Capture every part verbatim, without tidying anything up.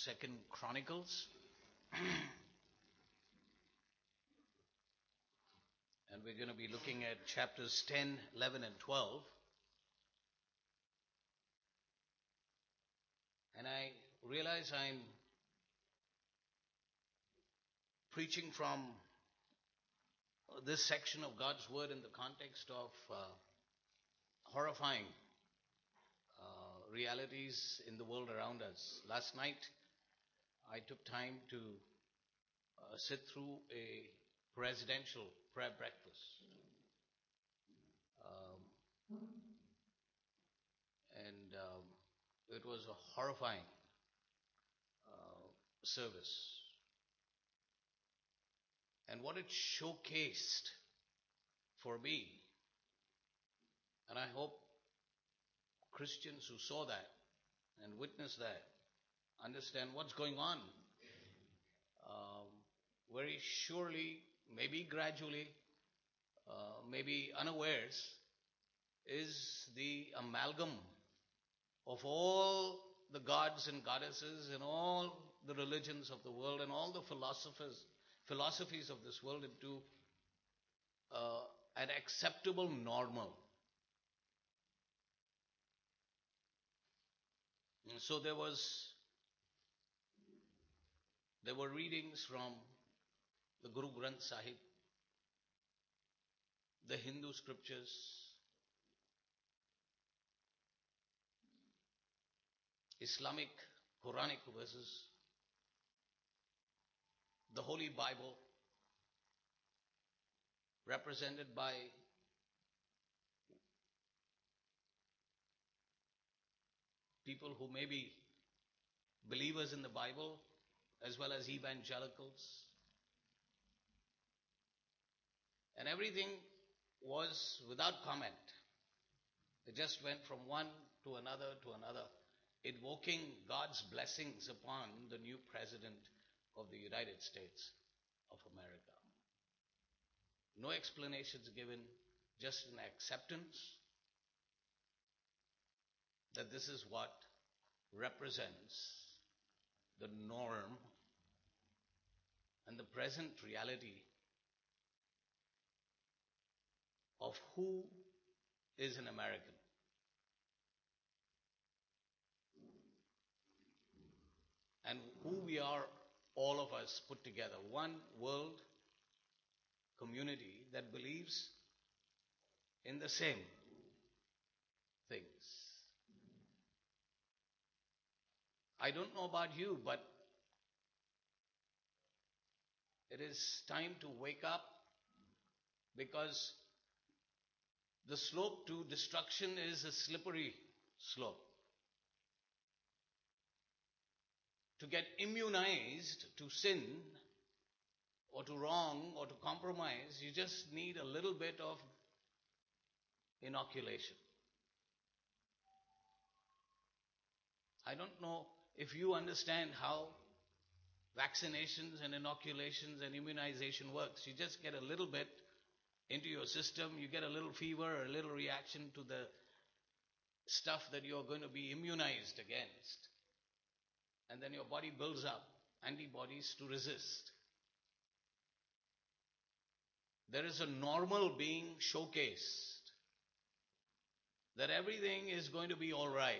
Second Chronicles, and we're going to be looking at chapters ten, eleven, and twelve. And I realize I'm preaching from this section of God's Word in the context of uh, horrifying uh, realities in the world around us. Last night, I took time to uh, sit through a presidential prayer breakfast. Um, and um, it was a horrifying uh, service. And what it showcased for me, and I hope Christians who saw that and witnessed that understand what's going on. Um, very surely, maybe gradually, uh, maybe unawares, is the amalgam of all the gods and goddesses and all the religions of the world and all the philosophers, philosophies of this world into uh, an acceptable normal. And so there was, there were readings from the Guru Granth Sahib, the Hindu scriptures, Islamic Quranic verses, the Holy Bible, represented by people who may be believers in the Bible as well as evangelicals. And everything was without comment. It just went from one to another to another, invoking God's blessings upon the new president of the United States of America. No explanations given, just an acceptance that this is what represents the norm and the present reality of who is an American. And who we are, all of us put together, one world community that believes in the same things. I don't know about you, but it is time to wake up, because the slope to destruction is a slippery slope. To get immunized to sin or to wrong or to compromise, you just need a little bit of inoculation. I don't know if you understand how vaccinations and inoculations and immunization works. You just get a little bit into your system, you get a little fever or a little reaction to the stuff that you're going to be immunized against. And then your body builds up antibodies to resist. There is a normal being showcased, that everything is going to be all right.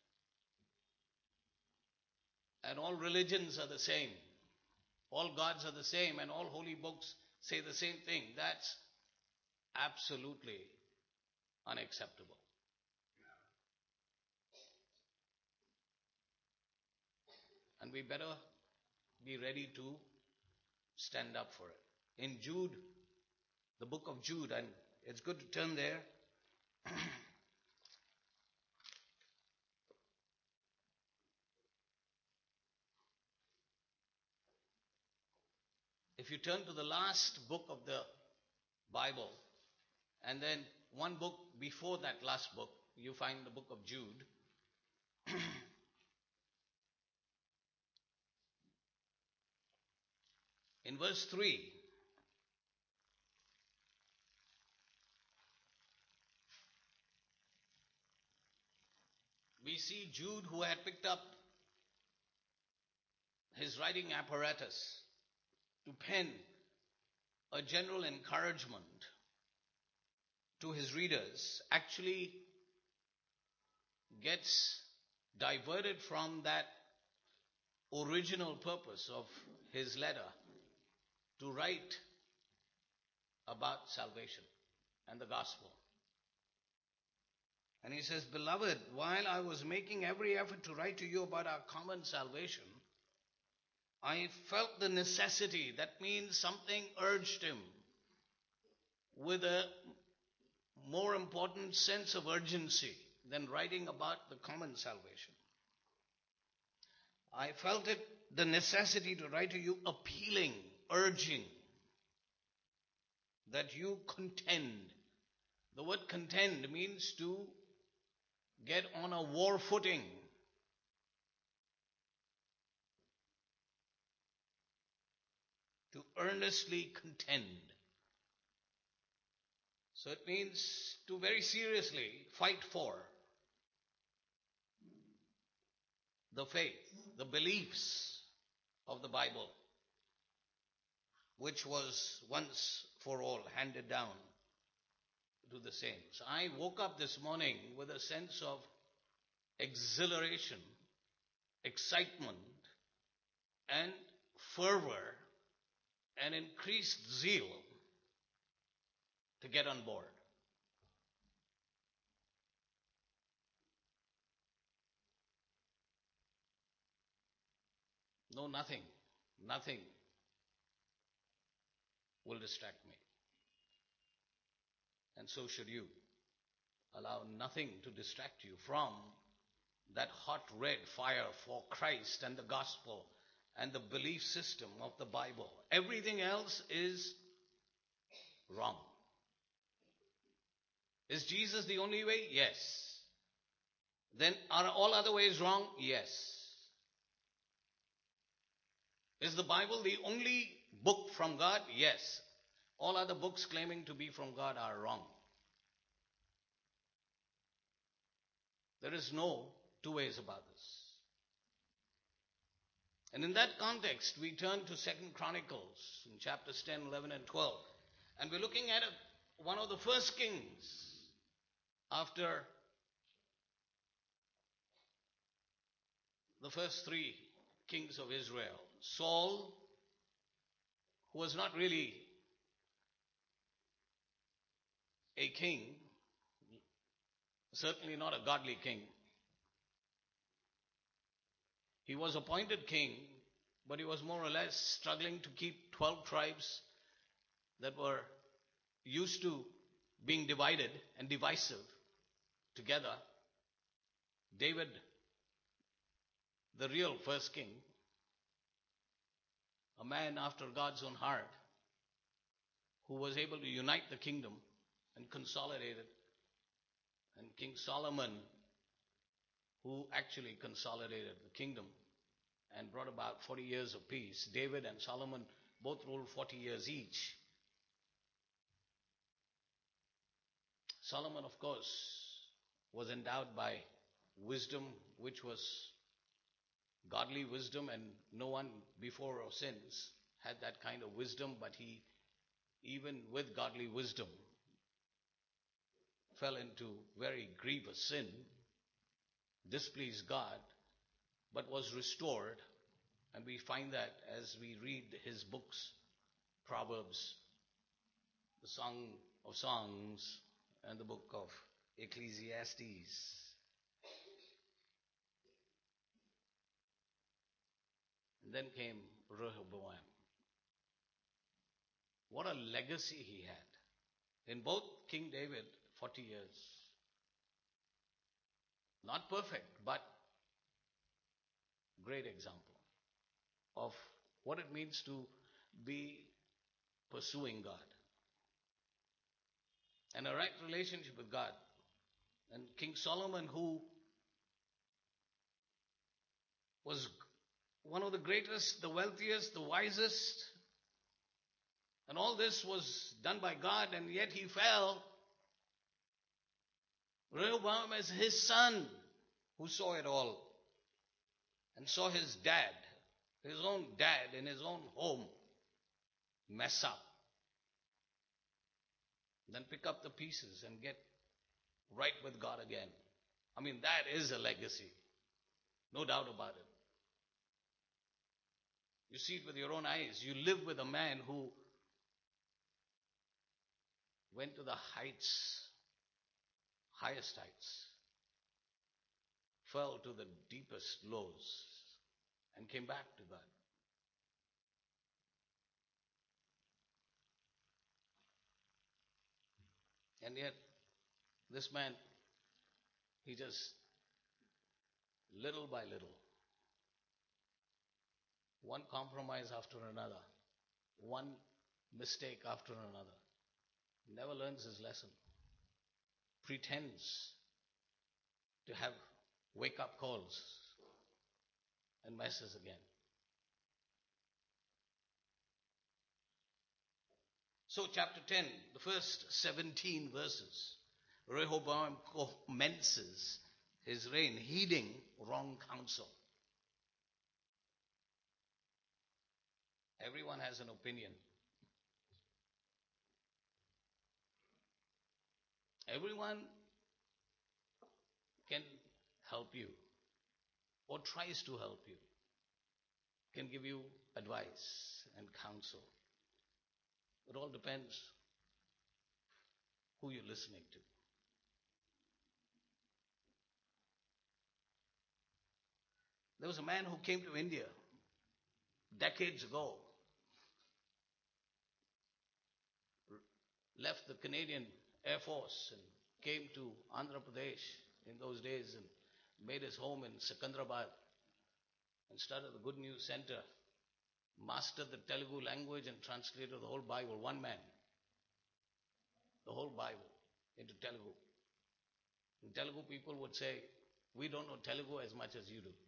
And all religions are the same. All gods are the same, and all holy books say the same thing. That's absolutely unacceptable. And we better be ready to stand up for it. In Jude, the book of Jude, and it's good to turn there. If you turn to the last book of the Bible, and then one book before that last book, you find the book of Jude. In verse three, we see Jude, who had picked up his writing apparatus to pen a general encouragement to his readers actually gets diverted from that original purpose of his letter to write about salvation and the gospel. And he says, "Beloved, while I was making every effort to write to you about our common salvation, I felt the necessity," that means something urged him with a more important sense of urgency than writing about the common salvation. "I felt it the necessity to write to you, appealing, urging that you contend." The word contend means to get on a war footing. To earnestly contend. So it means to very seriously fight for the faith, the beliefs of the Bible, which was once for all handed down to the saints. I woke up this morning with a sense of exhilaration, excitement, and fervor, and increased zeal to get on board. No, nothing, nothing will distract me. And so should you. Allow nothing to distract you from that hot red fire for Christ and the gospel and the belief system of the Bible. Everything else is wrong. Is Jesus the only way? Yes. Then are all other ways wrong? Yes. Is the Bible the only book from God? Yes. All other books claiming to be from God are wrong. There is no two ways about this. And in that context, we turn to Second Chronicles in chapters ten, eleven, and twelve. And we're looking at a, one of the first kings after the first three kings of Israel. Saul, who was not really a king, certainly not a godly king. He was appointed king, but he was more or less struggling to keep twelve tribes that were used to being divided and divisive together. David, the real first king, a man after God's own heart, who was able to unite the kingdom and consolidate it. And King Solomon, who actually consolidated the kingdom and brought about forty years of peace. David and Solomon both ruled forty years each. Solomon, of course, was endowed by wisdom, which was godly wisdom, and no one before or since had that kind of wisdom, but he, even with godly wisdom, fell into very grievous sin, displeased God, but was restored. And we find that as we read his books, Proverbs, the Song of Songs, and the book of Ecclesiastes. And then came Rehoboam. What a legacy he had. In both King David, forty years. Not perfect, but great example of what it means to be pursuing God. And a right relationship with God. And King Solomon, who was one of the greatest, the wealthiest, the wisest, and all this was done by God, and yet he fell. Rehoboam is his son who saw it all and saw his dad, his own dad in his own home mess up, then pick up the pieces and get right with God again. I mean, that is a legacy. No doubt about it. You see it with your own eyes. You live with a man who went to the heights, highest heights, fell to the deepest lows, and came back to God. And yet, this man, he just little by little, one compromise after another, one mistake after another, never learns his lesson, pretends to have wake up calls and messes again. So, chapter ten, the first seventeen verses, Rehoboam commences his reign heeding wrong counsel. Everyone has an opinion. Everyone can help you or tries to help you, can give you advice and counsel. It all depends who you're listening to. There was a man who came to India decades ago, left the Canadian Air Force and came to Andhra Pradesh in those days and made his home in Secunderabad and started the Good News Center, mastered the Telugu language and translated the whole Bible, one man, the whole Bible into Telugu. And Telugu people would say, we don't know Telugu as much as you do.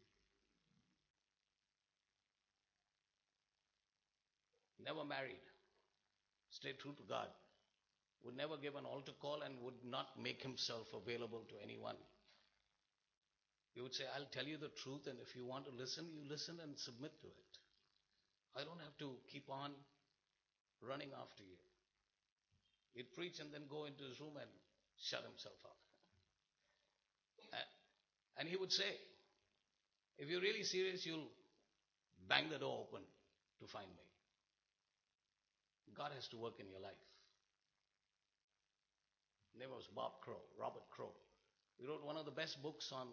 Never married, stayed true to God, would never give an altar call and would not make himself available to anyone. He would say, I'll tell you the truth, and if you want to listen, you listen and submit to it. I don't have to keep on running after you. He'd preach and then go into his room and shut himself up. And he would say, if you're really serious, you'll bang the door open to find me. God has to work in your life. His name was Bob Crow, Robert Crow. He wrote one of the best books on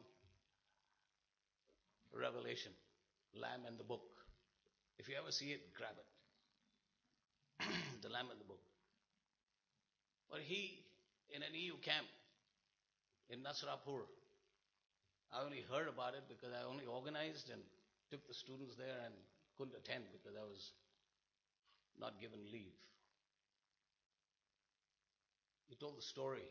Revelation, Lamb and the Book. If you ever see it, grab it. The Lamb and the Book. But he, in an E U camp in Nasrapur, I only heard about it because I only organized and took the students there and couldn't attend because I was not given leave. He told the story.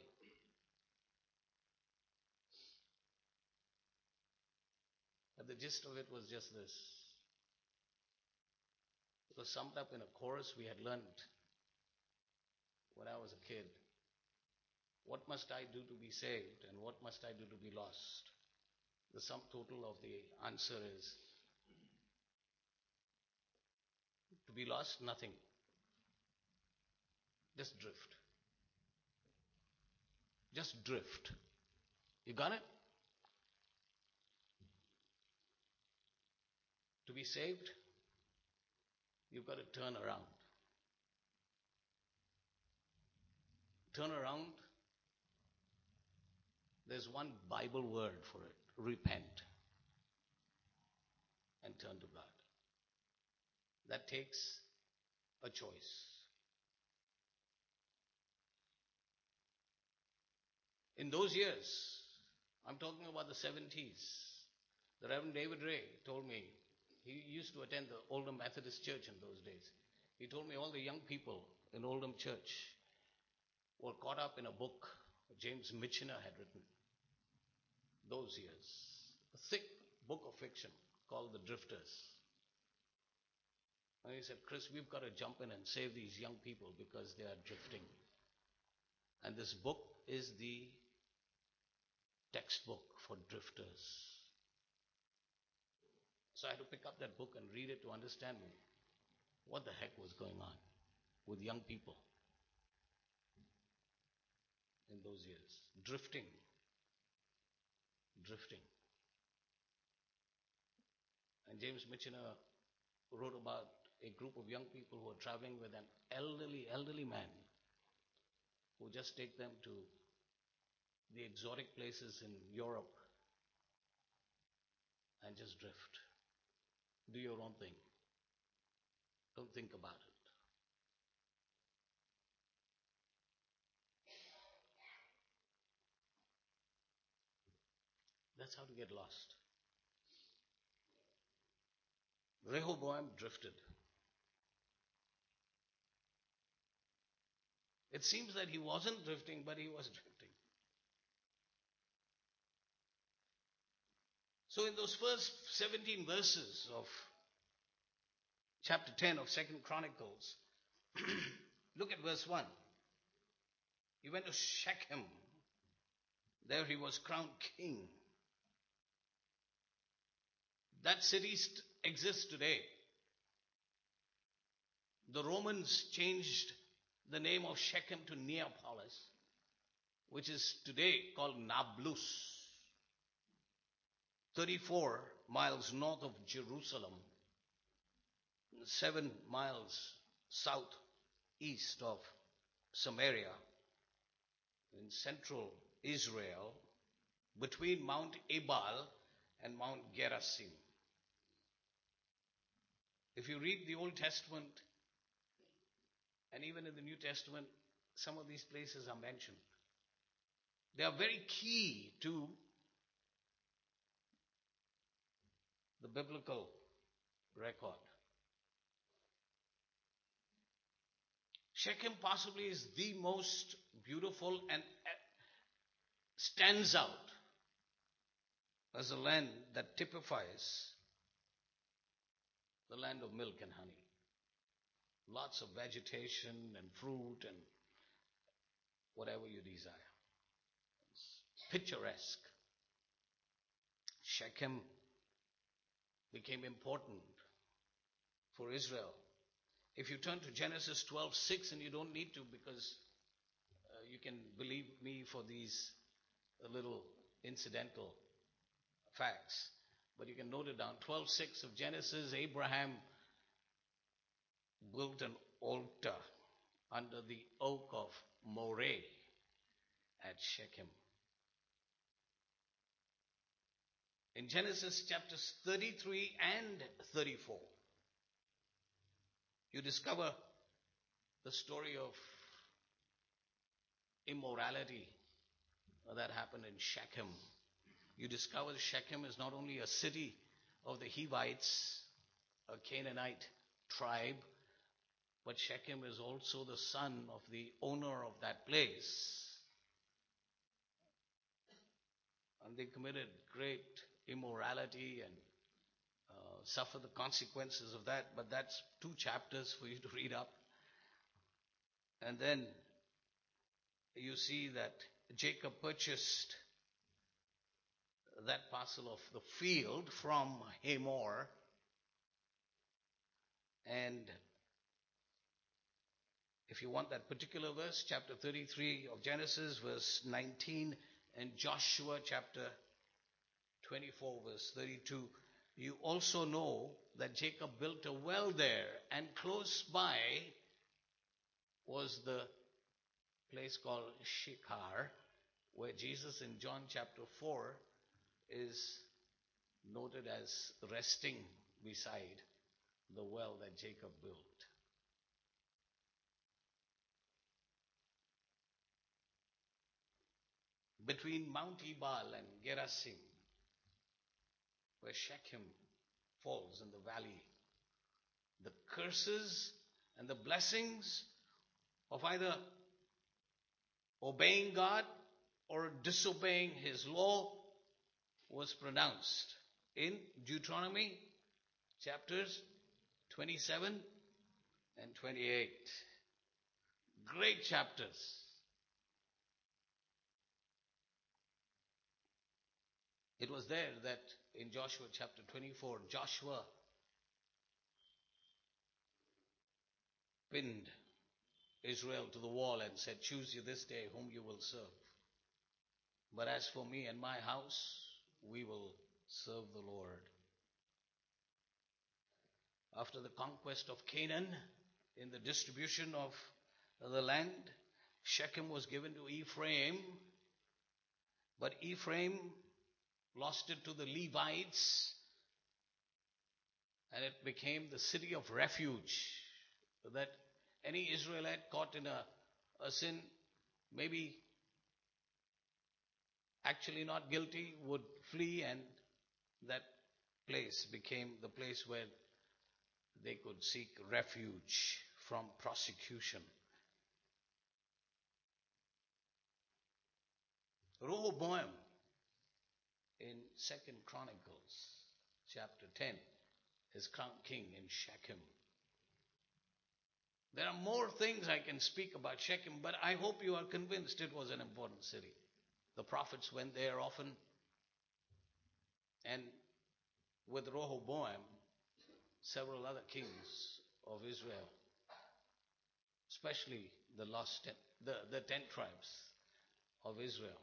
But the gist of it was just this. It was summed up in a chorus we had learned when I was a kid. What must I do to be saved, and what must I do to be lost? The sum total of the answer is, to be lost, nothing. Just drift. Just drift. You got it? To be saved, you've got to turn around. Turn around, there's one Bible word for it. Repent. And turn to God. That takes a choice. In those years, I'm talking about the seventies, the Reverend David Ray told me, he used to attend the Oldham Methodist Church in those days. He told me all the young people in Oldham Church were caught up in a book James Michener had written those years. A thick book of fiction called The Drifters. And he said, Chris, we've got to jump in and save these young people because they are drifting. And this book is the textbook for drifters. So I had to pick up that book and read it to understand what the heck was going on with young people in those years. Drifting. Drifting. And James Michener wrote about a group of young people who are traveling with an elderly, elderly man who just take them to the exotic places in Europe and just drift. Do your own thing. Don't think about it. That's how to get lost. Rehoboam drifted. It seems that he wasn't drifting, but he was drifting. So in those first seventeen verses of chapter ten of Second Chronicles, look at verse one. He went to Shechem. There he was crowned king. That city st- exists today. The Romans changed the name of Shechem to Neapolis, which is today called Nablus, thirty-four miles north of Jerusalem, seven miles southeast of Samaria, in central Israel, between Mount Ebal and Mount Gerizim. If you read the Old Testament, and even in the New Testament, some of these places are mentioned. They are very key to the biblical record. Shechem possibly is the most beautiful and stands out as a land that typifies the land of milk and honey. Lots of vegetation and fruit and whatever you desire. It's picturesque. Shechem became important for Israel. If you turn to Genesis twelve six, and you don't need to because uh, you can believe me for these uh, little incidental facts, but you can note it down. twelve six of Genesis, Abraham built an altar under the oak of Moreh at Shechem. In Genesis chapters thirty-three and thirty-four, you discover the story of immorality that happened in Shechem. You discover Shechem is not only a city of the Hivites, a Canaanite tribe, but Shechem is also the son of the owner of that place. And they committed great immorality and uh, suffered the consequences of that. But that's two chapters for you to read up. And then you see that Jacob purchased that parcel of the field from Hamor. And if you want that particular verse, chapter thirty-three of Genesis, verse nineteen, and Joshua chapter twenty-four, verse thirty-two, you also know that Jacob built a well there, and close by was the place called Sychar, where Jesus in John chapter four is noted as resting beside the well that Jacob built. Between Mount Ebal and Gerizim, where Shechem falls in the valley, the curses and the blessings of either obeying God or disobeying his law was pronounced in Deuteronomy chapters twenty-seven and twenty-eight. Great chapters. It was there that in Joshua chapter twenty-four, Joshua pinned Israel to the wall and said, choose you this day whom you will serve. But as for me and my house, we will serve the Lord. After the conquest of Canaan, in the distribution of the land, Shechem was given to Ephraim, but Ephraim lost it to the Levites, and it became the city of refuge, that any Israelite caught in a, a sin, maybe actually not guilty, would flee, and that place became the place where they could seek refuge from prosecution. Rehoboam in Second Chronicles chapter ten is crowned king in Shechem. There are more things I can speak about Shechem, but I hope you are convinced it was an important city. The prophets went there often, and with Rehoboam, several other kings of Israel, especially the lost ten, the, the ten tribes of Israel,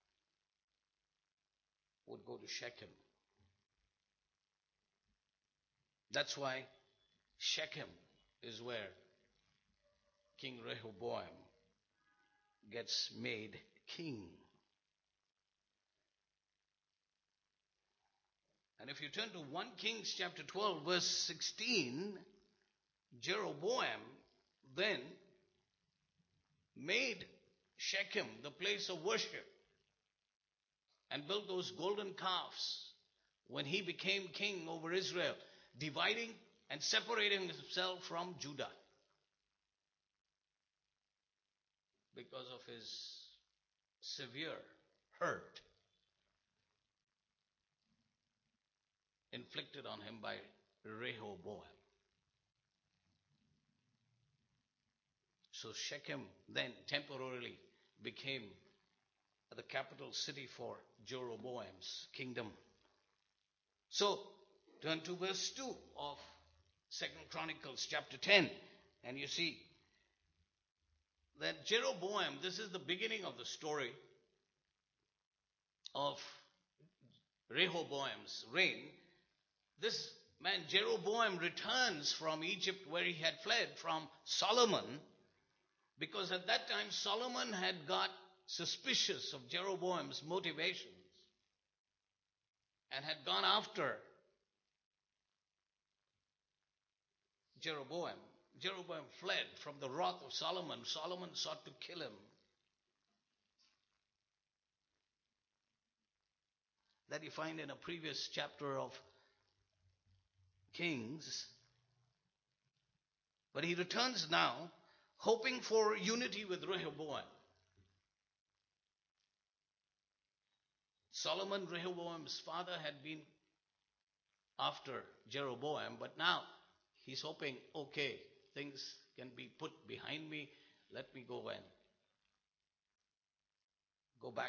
would go to Shechem. That's why Shechem is where King Rehoboam gets made king. And if you turn to First Kings chapter twelve, verse sixteen, Jeroboam then made Shechem the place of worship and built those golden calves when he became king over Israel, dividing and separating himself from Judah because of his severe hurt inflicted on him by Rehoboam. So Shechem then temporarily became the capital city for Jeroboam's kingdom. So turn to verse two of Second Chronicles chapter ten, and you see that Jeroboam, this is the beginning of the story of Rehoboam's reign. This man Jeroboam returns from Egypt, where he had fled from Solomon, because at that time Solomon had got suspicious of Jeroboam's motivations and had gone after Jeroboam. Jeroboam fled from the wrath of Solomon. Solomon sought to kill him. That you find in a previous chapter of Kings. But he returns now, hoping for unity with Rehoboam. Solomon, Rehoboam's father, had been after Jeroboam, but now he's hoping, okay, things can be put behind me. Let me go and go back.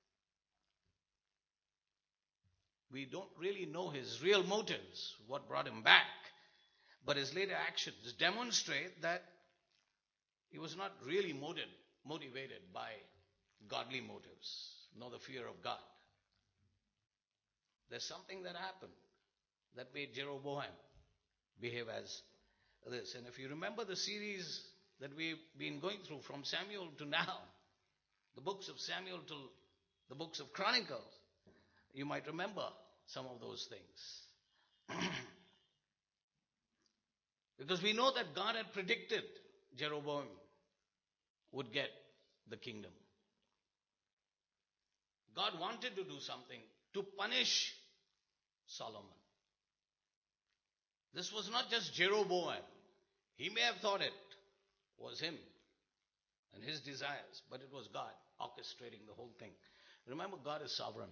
We don't really know his real motives, what brought him back, but his later actions demonstrate that he was not really motivated, motivated by godly motives, nor the fear of God. There's something that happened that made Jeroboam behave as this. And if you remember the series that we've been going through from Samuel to now, the books of Samuel to the books of Chronicles, you might remember some of those things. Because we know that God had predicted Jeroboam would get the kingdom. God wanted to do something to punish Solomon. This was not just Jeroboam. He may have thought it was him and his desires, but it was God orchestrating the whole thing. Remember, God is sovereign.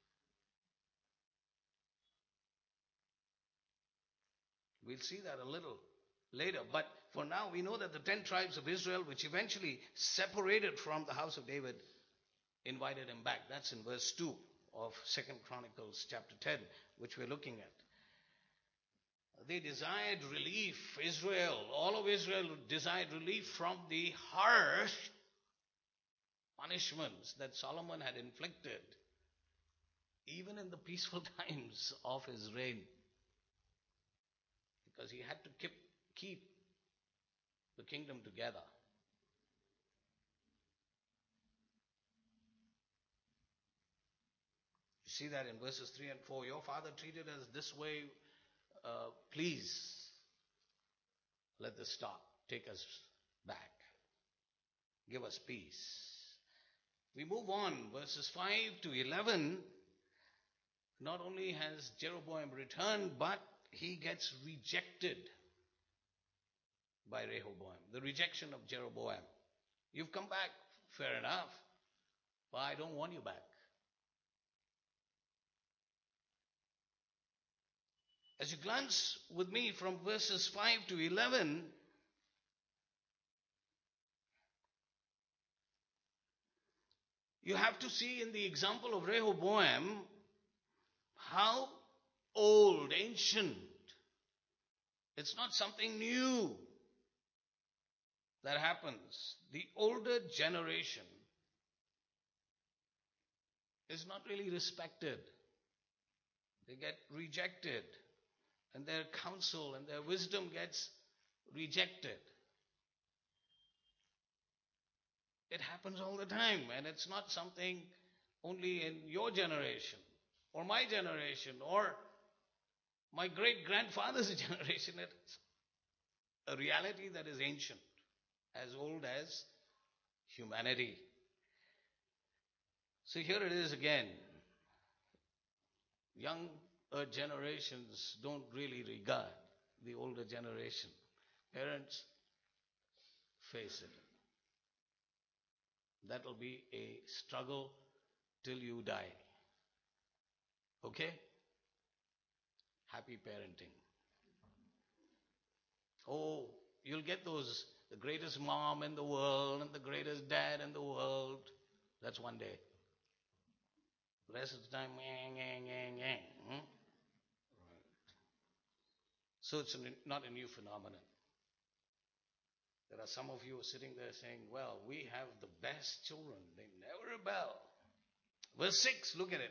We'll see that a little later. But for now, we know that the ten tribes of Israel, which eventually separated from the house of David, invited him back. That's in verse two. of Second Chronicles chapter ten, which we're looking at. They desired relief. Israel, all of Israel desired relief from the harsh punishments that Solomon had inflicted, even in the peaceful times of his reign, because he had to keep, keep the kingdom together. You see that in verses three and four. Your father treated us this way. Uh, please, let this stop. Take us back. Give us peace. We move on, verses five to eleven. Not only has Jeroboam returned, but he gets rejected by Rehoboam. The rejection of Jeroboam. You've come back, fair enough, but I don't want you back. As you glance with me from verses five to eleven, you have to see in the example of Rehoboam how old, ancient. It's not something new that happens. The older generation is not really respected. They get rejected, and their counsel and their wisdom gets rejected. It happens all the time, and it's not something only in your generation or my generation or my great-grandfather's generation. It's a reality that is ancient, as old as humanity. So here it is again. Younger generations don't really regard the older generation. Parents, face it. That will be a struggle till you die. Okay? Happy parenting. Oh, you'll get those, the greatest mom in the world and the greatest dad in the world. That's one day. The rest of the time, yang, yang, yang, yang. Hmm? Right. So it's a, not a new phenomenon. There are some of you sitting there saying, well, we have the best children. They never rebel. Verse six, look at it.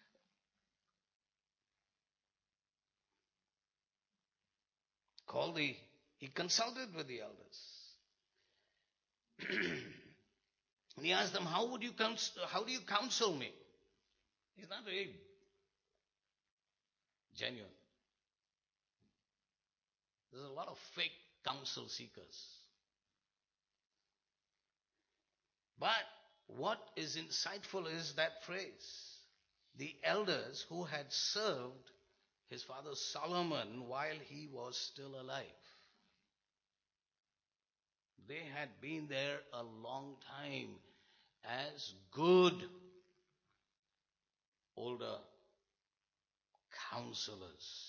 Called the, he consulted with the elders. And he asked them, how would you counsel, how do you counsel me? He's not very genuine. There's a lot of fake counsel seekers. But what is insightful is that phrase. The elders who had served his father Solomon while he was still alive. They had been there a long time as good older counselors.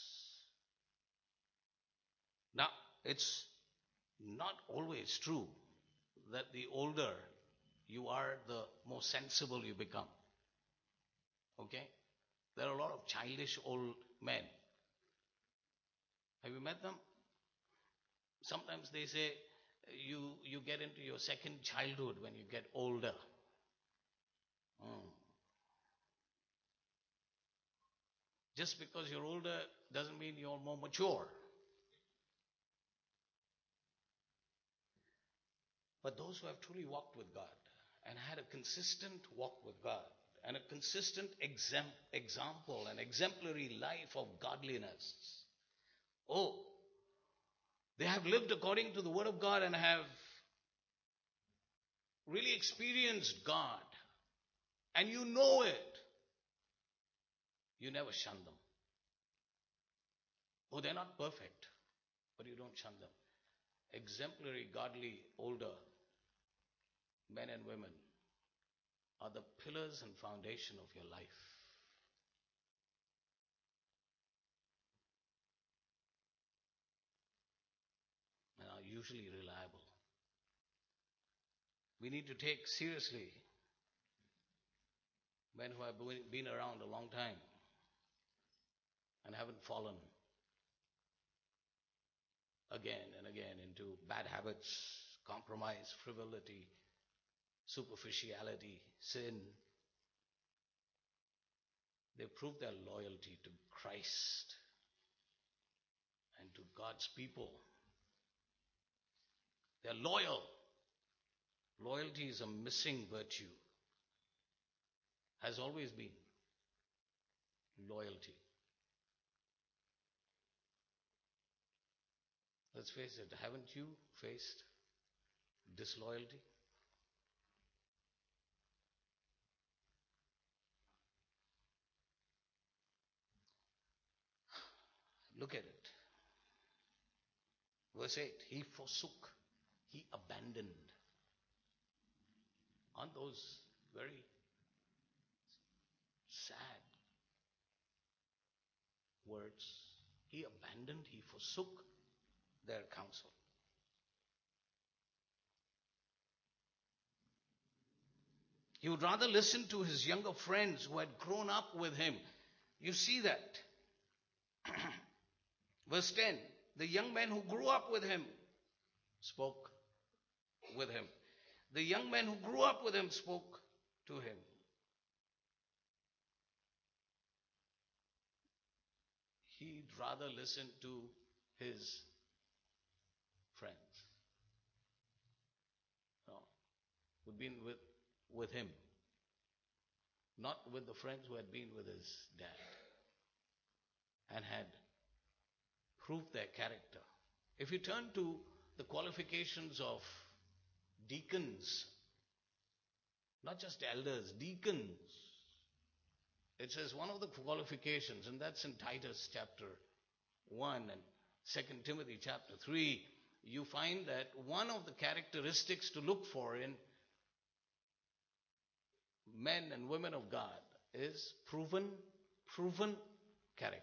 Now, it's not always true that the older you are, the more sensible you become. Okay? There are a lot of childish old men. Have you met them? Sometimes they say you, you get into your second childhood when you get older. Mm. Just because you're older doesn't mean you're more mature. But those who have truly walked with God and had a consistent walk with God and a consistent exam- example, an exemplary life of godliness, oh, they have lived according to the Word of God and have really experienced God. And you know it. You never shun them. Oh, they're not perfect, but you don't shun them. Exemplary, godly, older men and women are the pillars and foundation of your life. And are usually reliable. We need to take seriously Men who have been around a long time and haven't fallen again and again into bad habits, compromise, frivolity, superficiality, sin. They prove their loyalty to Christ and to God's people. They're loyal. Loyalty is a missing virtue. Has always been. Loyalty. Let's face it, haven't you faced disloyalty? Look at it. Verse eight, he forsook, he abandoned. Aren't those very sad words? He abandoned, he forsook their counsel. He would rather listen to his younger friends who had grown up with him. You see that. Verse ten, the young men who grew up with him spoke with him. The young men who grew up with him spoke to him. He'd rather listen to his friends. No, who'd been with, with him. Not with the friends who had been with his dad and had proved their character. If you turn to the qualifications of deacons, not just elders, deacons, it says one of the qualifications, and that's in Titus chapter one and Second Timothy chapter three, you find that one of the characteristics to look for in men and women of God is proven, proven character.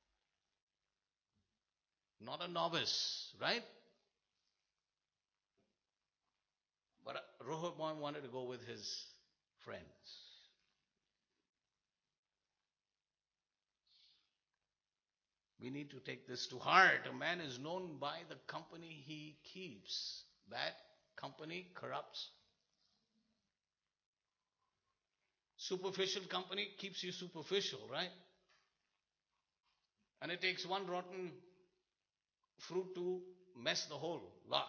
Not a novice, right? But Rehoboam wanted to go with his friends. We need to take this to heart. A man is known by the company he keeps. Bad company corrupts. Superficial company keeps you superficial, right? And it takes one rotten fruit to mess the whole lot.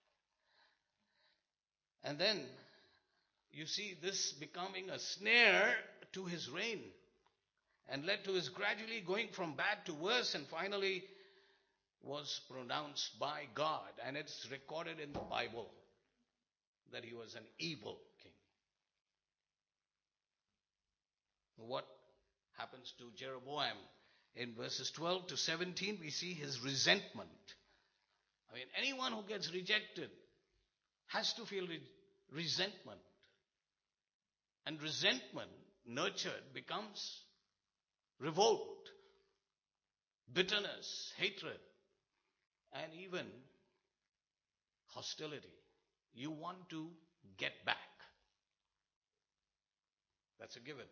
And then you see this becoming a snare to his reign and led to his gradually going from bad to worse, and finally was pronounced by God. And it's recorded in the Bible that he was an evil king. What happens to Jeroboam? In verses twelve to seventeen, we see his resentment. I mean, anyone who gets rejected has to feel re- resentment. And resentment, nurtured, becomes revolt, bitterness, hatred, and even hostility. You want to get back. That's a given.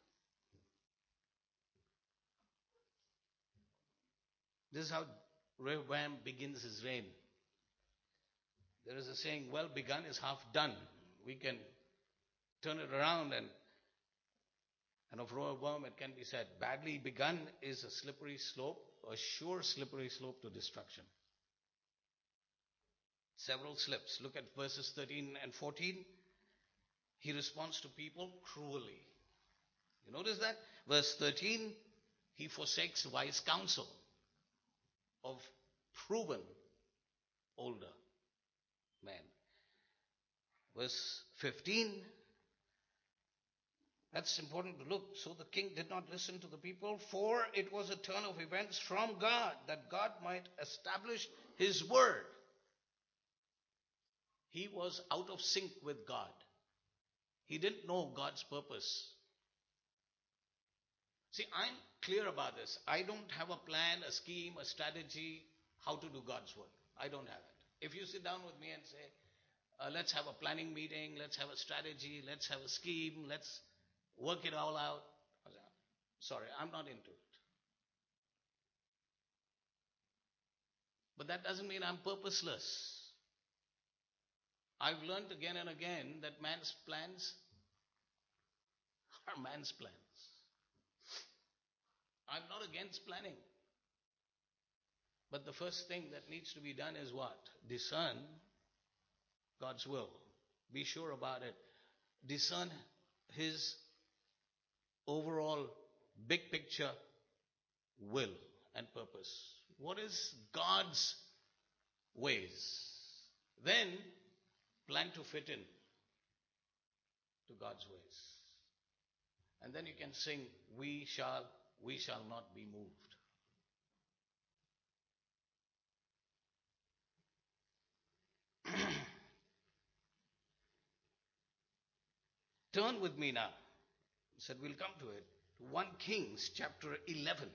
This is how Rehoboam begins his reign. There is a saying, well begun is half done. We can turn it around, and, and of Rehoboam it can be said, badly begun is a slippery slope, a sure slippery slope to destruction. Several slips. Look at verses thirteen and fourteen. He responds to people cruelly. You notice that? Verse thirteen, he forsakes wise counsel of proven older men. Verse fifteen, that's important to look. So the king did not listen to the people, for it was a turn of events from God, that God might establish his word. He was out of sync with God. He didn't know God's purpose. See, I'm clear about this. I don't have a plan, a scheme, a strategy, how to do God's work. I don't have it. If you sit down with me and say, uh, let's have a planning meeting, let's have a strategy, let's have a scheme, let's, work it all out. Sorry, I'm not into it. But that doesn't mean I'm purposeless. I've learned again and again that man's plans are man's plans. I'm not against planning. But the first thing that needs to be done is what? Discern God's will. Be sure about it. Discern His overall big picture will and purpose. What is God's ways? Then plan to fit in to God's ways. And then you can sing, we shall, we shall not be moved. Turn with me now. I said we'll come to it. First Kings chapter eleven.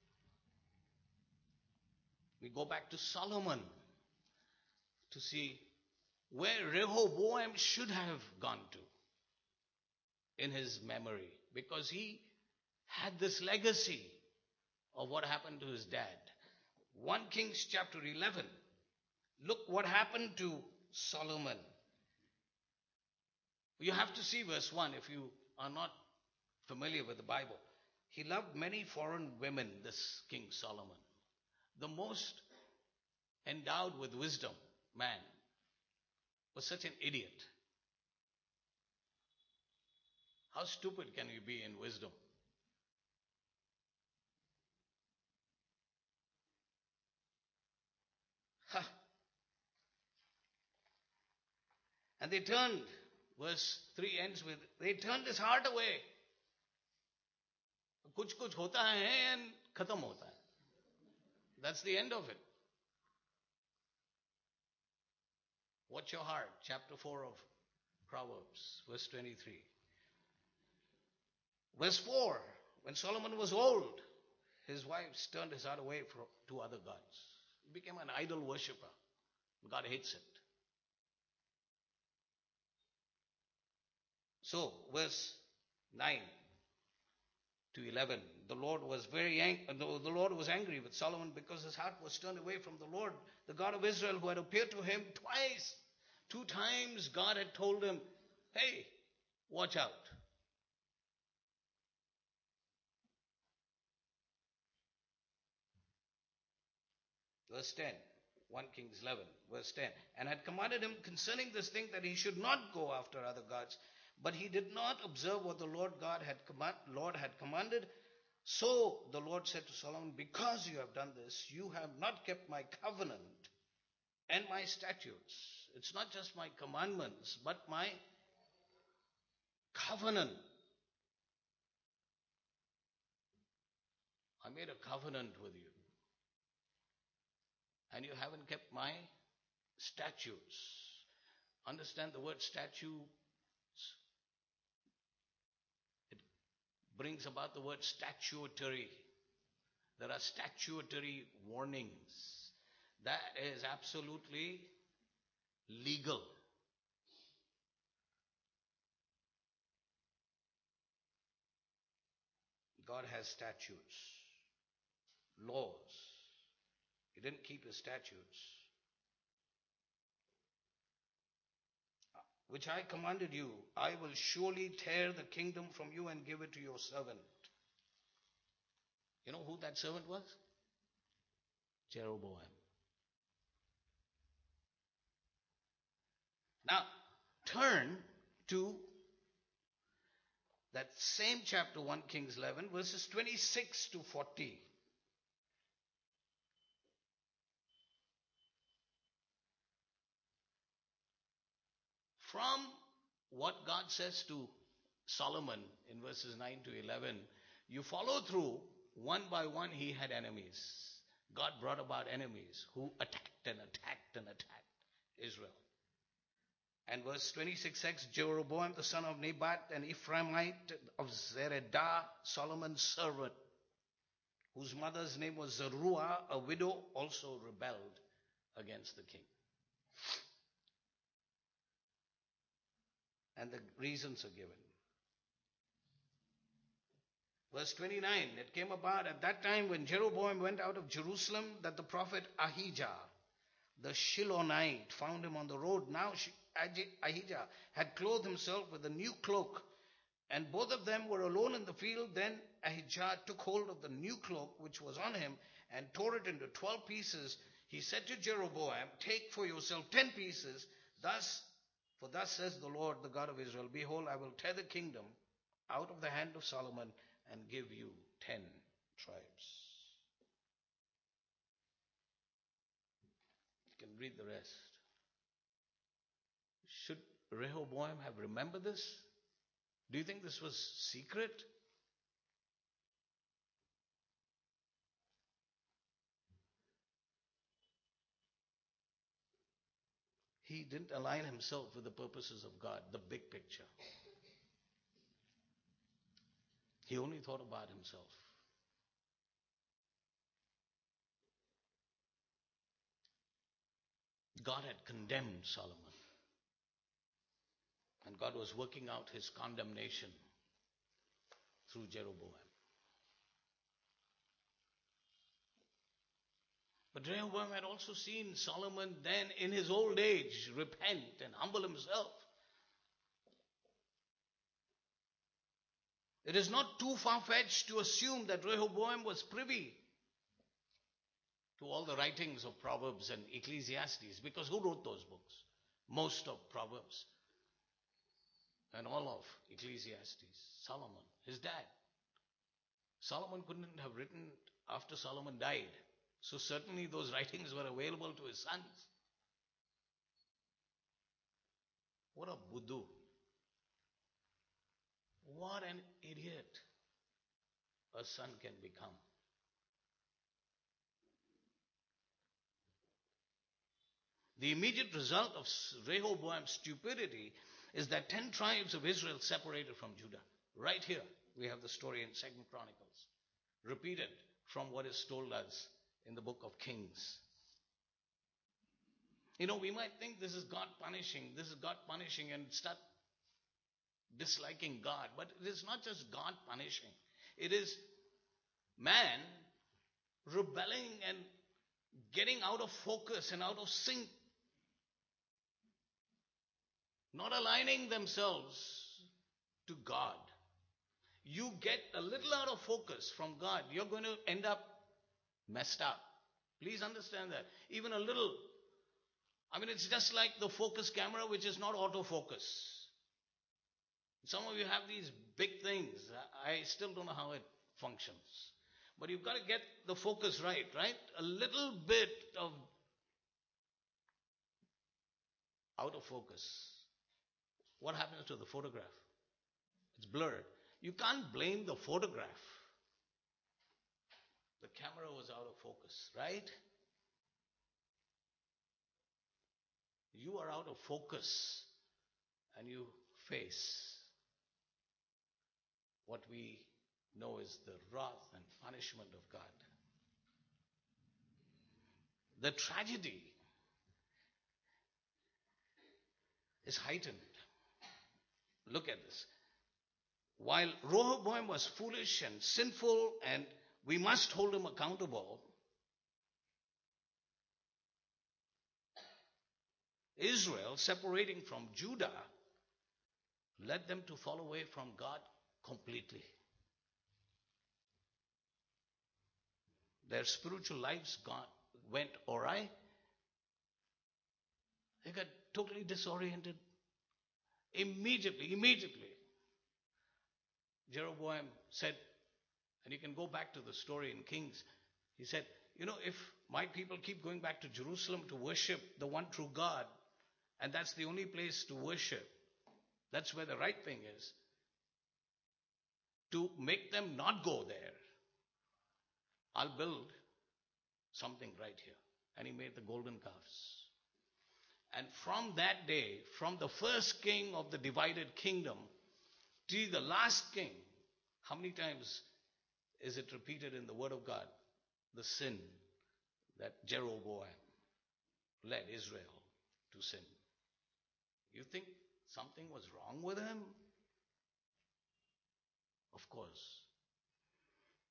We go back to Solomon to see where Rehoboam should have gone to in his memory, because he had this legacy of what happened to his dad. First Kings chapter eleven. Look what happened to Solomon. You have to see verse one if you are not familiar with the Bible. He loved many foreign women, this King Solomon. The most endowed with wisdom man was such an idiot. How stupid can you be in wisdom? Ha. And they turned, verse three ends with, they turned his heart away. Kuch kuch hota hai and khatam hota hai. That's the end of it. Watch your heart, chapter four of Proverbs, verse twenty-three. Verse four, when Solomon was old, his wives turned his heart away from, to other gods. He became an idol worshipper. God hates it. So, verse nine to eleven, the Lord was very ang- the Lord was angry with Solomon because his heart was turned away from the Lord, the God of Israel, who had appeared to him twice. Two times God had told him, hey, watch out. Verse ten, First Kings eleven, verse ten. And had commanded him concerning this thing that he should not go after other gods. But he did not observe what the Lord God had command, Lord had commanded. So the Lord said to Solomon, because you have done this, you have not kept my covenant and my statutes. It's not just my commandments, but my covenant. I made a covenant with you. And you haven't kept my statutes. Understand the word statutes? It brings about the word statutory. There are statutory warnings. That is absolutely legal. God has statutes, laws. He didn't keep his statutes. Which I commanded you, I will surely tear the kingdom from you and give it to your servant. You know who that servant was? Jeroboam. Now, turn to that same chapter, First Kings eleven, verses twenty-six to forty. From what God says to Solomon in verses nine to eleven, you follow through, one by one he had enemies. God brought about enemies who attacked and attacked and attacked Israel. And verse twenty-six says, Jeroboam the son of Nebat, an Ephraimite of Zeredah, Solomon's servant, whose mother's name was Zeruiah, a widow, also rebelled against the king. And the reasons are given. Verse twenty-nine, it came about at that time when Jeroboam went out of Jerusalem that the prophet Ahijah, the Shilonite, found him on the road. Now Ahijah had clothed himself with a new cloak, and both of them were alone in the field. Then Ahijah took hold of the new cloak which was on him and tore it into twelve pieces. He said to Jeroboam, take for yourself ten pieces, thus, for thus says the Lord, the God of Israel, behold, I will tear the kingdom out of the hand of Solomon and give you ten tribes. You can read the rest. Should Rehoboam have remembered this? Do you think this was secret? He didn't align himself with the purposes of God, the big picture. He only thought about himself. God had condemned Solomon. And God was working out his condemnation through Jeroboam. But Rehoboam had also seen Solomon then in his old age repent and humble himself. It is not too far-fetched to assume that Rehoboam was privy to all the writings of Proverbs and Ecclesiastes, because who wrote those books? Most of Proverbs and all of Ecclesiastes. Solomon, his dad. Solomon couldn't have written after Solomon died. So certainly those writings were available to his sons. What a buddhu. What an idiot a son can become. The immediate result of Rehoboam's stupidity is that ten tribes of Israel separated from Judah. Right here, we have the story in Second Chronicles, repeated from what is told us in the book of Kings. You know, we might think this is God punishing, this is God punishing, and start disliking God. But it is not just God punishing. It is man rebelling and getting out of focus and out of sync. Not aligning themselves to God. You get a little out of focus from God, you're going to end up messed up. Please understand that. Even a little. I mean, it's just like the focus camera, which is not autofocus. Some of you have these big things. I still don't know how it functions. But you've got to get the focus right, right? A little bit of out of focus. What happens to the photograph? It's blurred. You can't blame the photograph. The camera was out of focus, right? You are out of focus and you face what we know is the wrath and punishment of God. The tragedy is heightened. Look at this. While Rehoboam was foolish and sinful and we must hold him accountable, Israel, separating from Judah, led them to fall away from God completely. Their spiritual lives got, went awry. They got totally disoriented. Immediately, immediately. Jeroboam said, and you can go back to the story in Kings, he said, you know, if my people keep going back to Jerusalem to worship the one true God, and that's the only place to worship, that's where the right thing is, to make them not go there, I'll build something right here. And he made the golden calves. And from that day, from the first king of the divided kingdom to the last king, how many times is it repeated in the Word of God? The sin that Jeroboam led Israel to sin. You think something was wrong with him? Of course.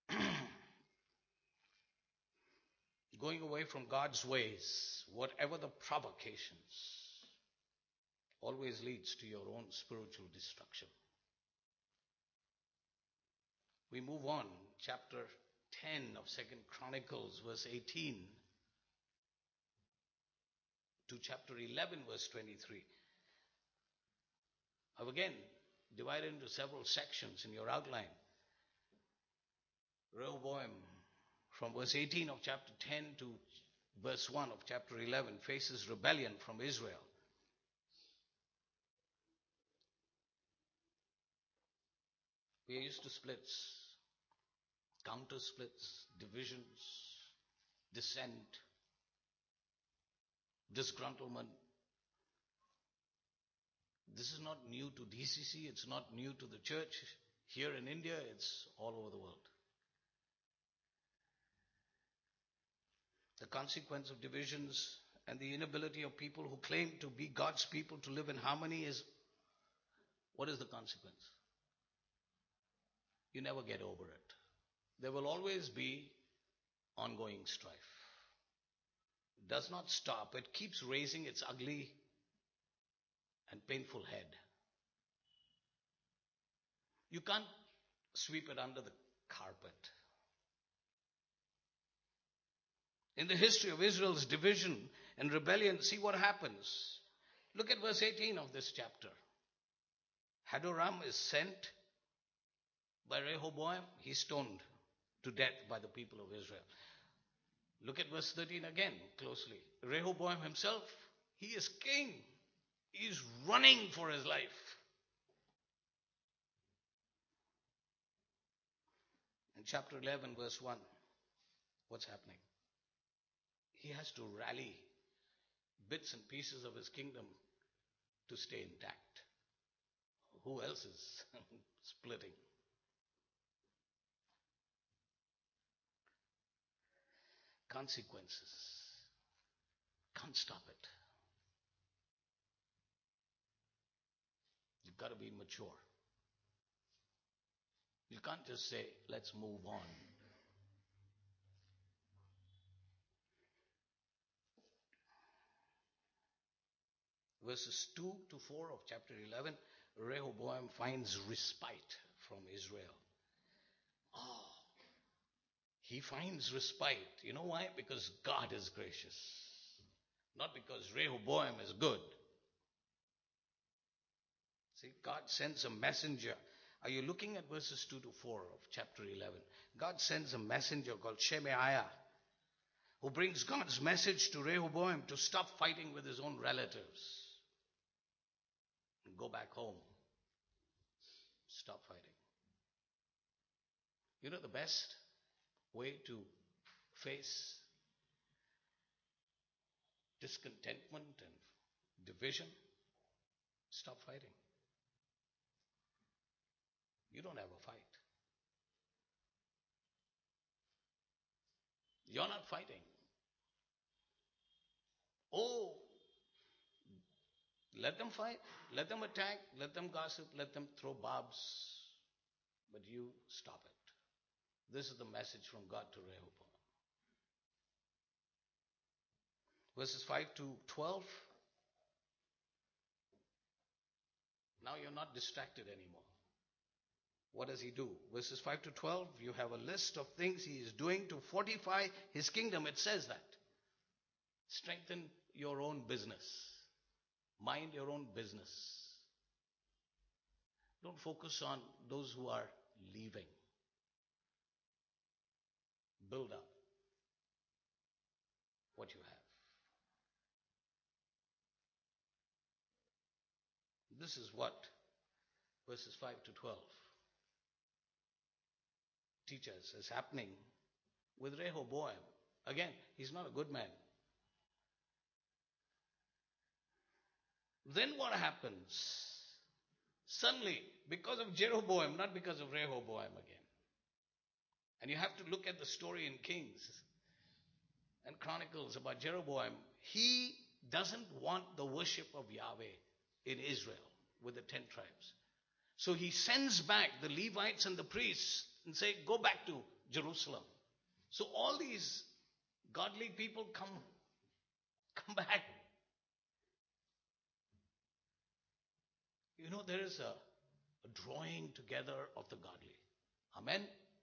Going away from God's ways, whatever the provocations, always leads to your own spiritual destruction. We move on, chapter ten of Second Chronicles, verse eighteen, to chapter eleven, verse twenty-three. I've again divided into several sections in your outline. Rehoboam, from verse eighteen of chapter ten to verse one of chapter eleven, faces rebellion from Israel. We are used to splits, counter splits, divisions, dissent, disgruntlement. This is not new to D C C, it's not new to the church. Here in India, it's all over the world. The consequence of divisions and the inability of people who claim to be God's people to live in harmony is, what is the consequence? You never get over it. There will always be ongoing strife. It does not stop. It keeps raising its ugly and painful head. You can't sweep it under the carpet. In the history of Israel's division and rebellion, see what happens. Look at verse eighteen of this chapter. Hadoram is sent by Rehoboam. He's stoned to death by the people of Israel. Look at verse thirteen again closely. Rehoboam himself, he is king. He's running for his life. In chapter eleven, verse one, what's happening? He has to rally bits and pieces of his kingdom to stay intact. Who else is splitting? Consequences. Can't stop it. You've got to be mature. You can't just say, let's move on. Verses two to four of chapter eleven, Rehoboam finds respite from Israel. Oh, he finds respite. You know why? Because God is gracious. Not because Rehoboam is good. See, God sends a messenger. Are you looking at verses two to four of chapter eleven? God sends a messenger called Shemaiah, who brings God's message to Rehoboam to stop fighting with his own relatives. And go back home. Stop fighting. You know the best way to face discontentment and division? Stop fighting. You don't have a fight. You're not fighting. Oh, let them fight, let them attack, let them gossip, let them throw barbs, but you stop it. This is the message from God to Rehoboam. Verses five to twelve. Now you're not distracted anymore. What does he do? Verses five to twelve, you have a list of things he is doing to fortify his kingdom. It says that. Strengthen your own business. Mind your own business. Don't focus on those who are leaving. Build up what you have. This is what verses five to twelve teach us is happening with Rehoboam. Again, he's not a good man. Then what happens? Suddenly, because of Jeroboam, not because of Rehoboam again. And you have to look at the story in Kings and Chronicles about Jeroboam. He doesn't want the worship of Yahweh in Israel with the ten tribes. So he sends back the Levites and the priests and say, go back to Jerusalem. So all these godly people come, come back. You know, there is a, a drawing together of the godly. Amen?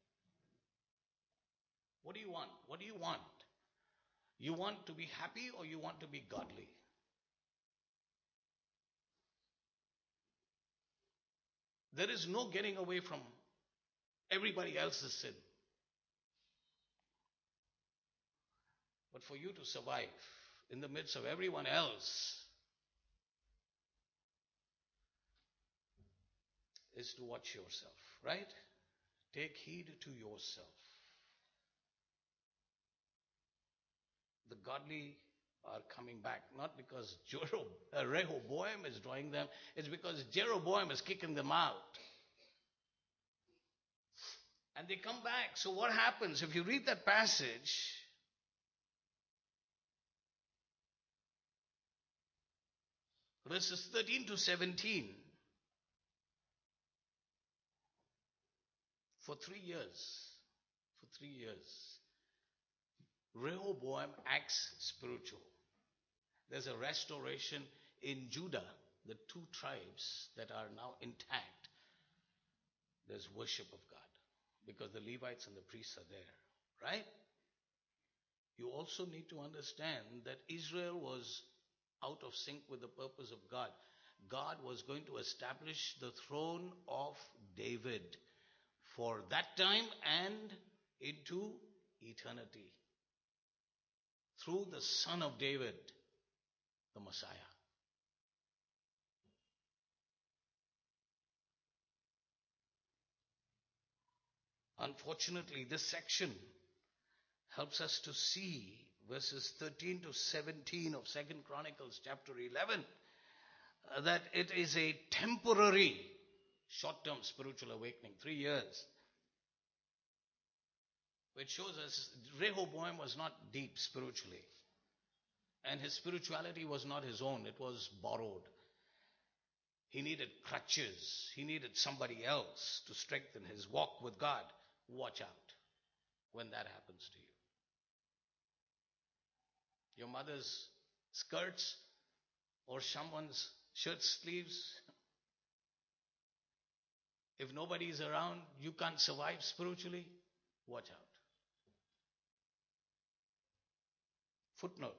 What do you want? What do you want? You want to be happy or you want to be godly? There is no getting away from everybody else's sin. But for you to survive in the midst of everyone else is to watch yourself, right? Take heed to yourself. The godly are coming back, not because Rehoboam is drawing them, it's because Jeroboam is kicking them out. And they come back. So what happens? If you read that passage, verses thirteen to seventeen, for three years, for three years, Rehoboam acts spiritual. There's a restoration in Judah, the two tribes that are now intact. There's worship of God because the Levites and the priests are there, right? You also need to understand that Israel was out of sync with the purpose of God. God was going to establish the throne of David for that time and into eternity through the Son of David, the Messiah. Unfortunately, this section helps us to see verses thirteen to seventeen of Second Chronicles chapter eleven, uh, that it is a temporary, short-term spiritual awakening, three years. Which shows us Rehoboam was not deep spiritually. And his spirituality was not his own, it was borrowed. He needed crutches. He needed somebody else to strengthen his walk with God. Watch out when that happens to you. Your mother's skirts or someone's shirt sleeves. If nobody is around, you can't survive spiritually. Watch out. Footnote.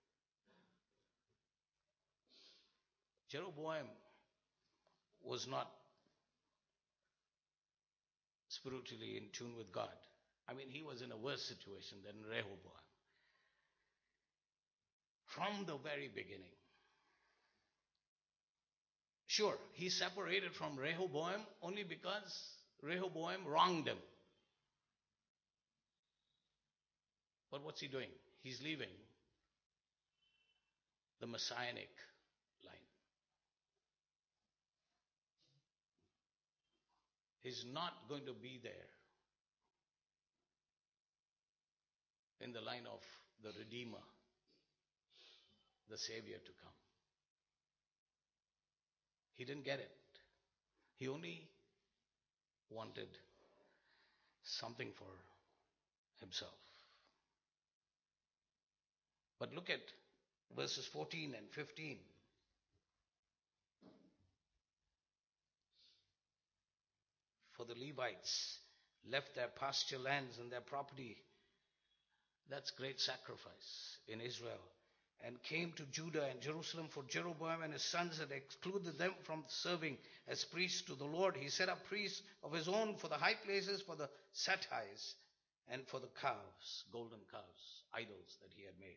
Jeroboam was not spiritually in tune with God. I mean, he was in a worse situation than Rehoboam. From the very beginning. Sure, he separated from Rehoboam only because Rehoboam wronged him. But what's he doing? He's leaving the messianic line. He's not going to be there in the line of the Redeemer, the Savior to come. He didn't get it. He only wanted something for himself. But look at verses fourteen and fifteen. For the Levites left their pasture lands and their property. That's great sacrifice in Israel. And came to Judah and Jerusalem, for Jeroboam and his sons had excluded them from serving as priests to the Lord. He set up priests of his own for the high places, for the satyrs, and for the calves, golden calves, idols that he had made.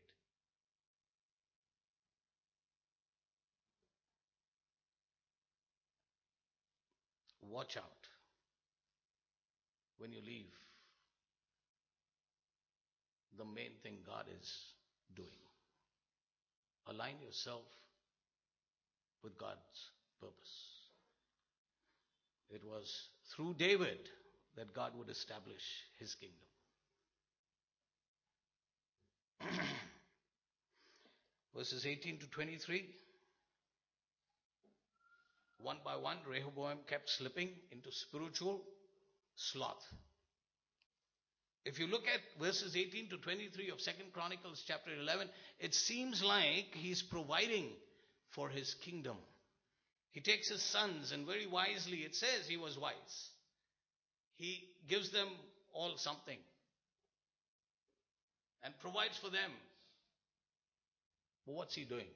Watch out when you leave the main thing God is doing. Align yourself with God's purpose. It was through David that God would establish his kingdom. Verses eighteen to twenty-three. One by one, Rehoboam kept slipping into spiritual sloth. If you look at verses eighteen to twenty-three of Second Chronicles chapter eleven, it seems like he's providing for his kingdom. He takes his sons, and very wisely, it says he was wise. He gives them all something and provides for them. But what's he doing?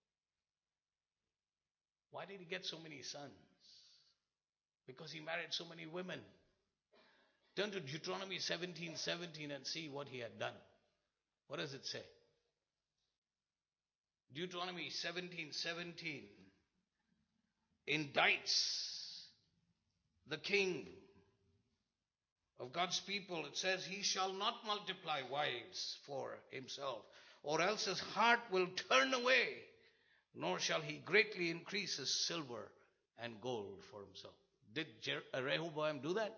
Why did he get so many sons? Because he married so many women. Turn to Deuteronomy seventeen seventeen and see what he had done. What does it say? Deuteronomy seventeen seventeen indicts the king of God's people. It says, he shall not multiply wives for himself, or else his heart will turn away, nor shall he greatly increase his silver and gold for himself. Did Jer- Rehoboam do that?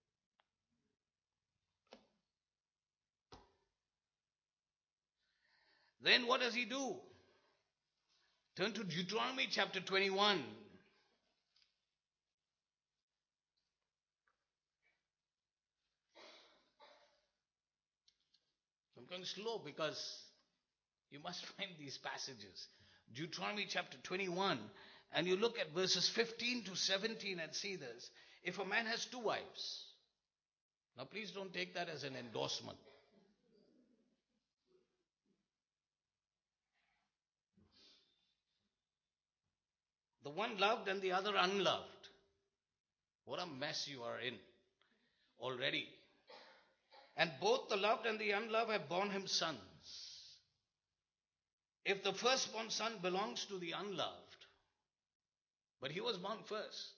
Then what does he do? Turn to Deuteronomy chapter twenty-one. I'm going slow because you must find these passages. Deuteronomy chapter twenty-one, and you look at verses fifteen to seventeen and see this. If a man has two wives, now please don't take that as an endorsement. The one loved and the other unloved. What a mess you are in already. And both the loved and the unloved have borne him sons. If the firstborn son belongs to the unloved, but he was born first,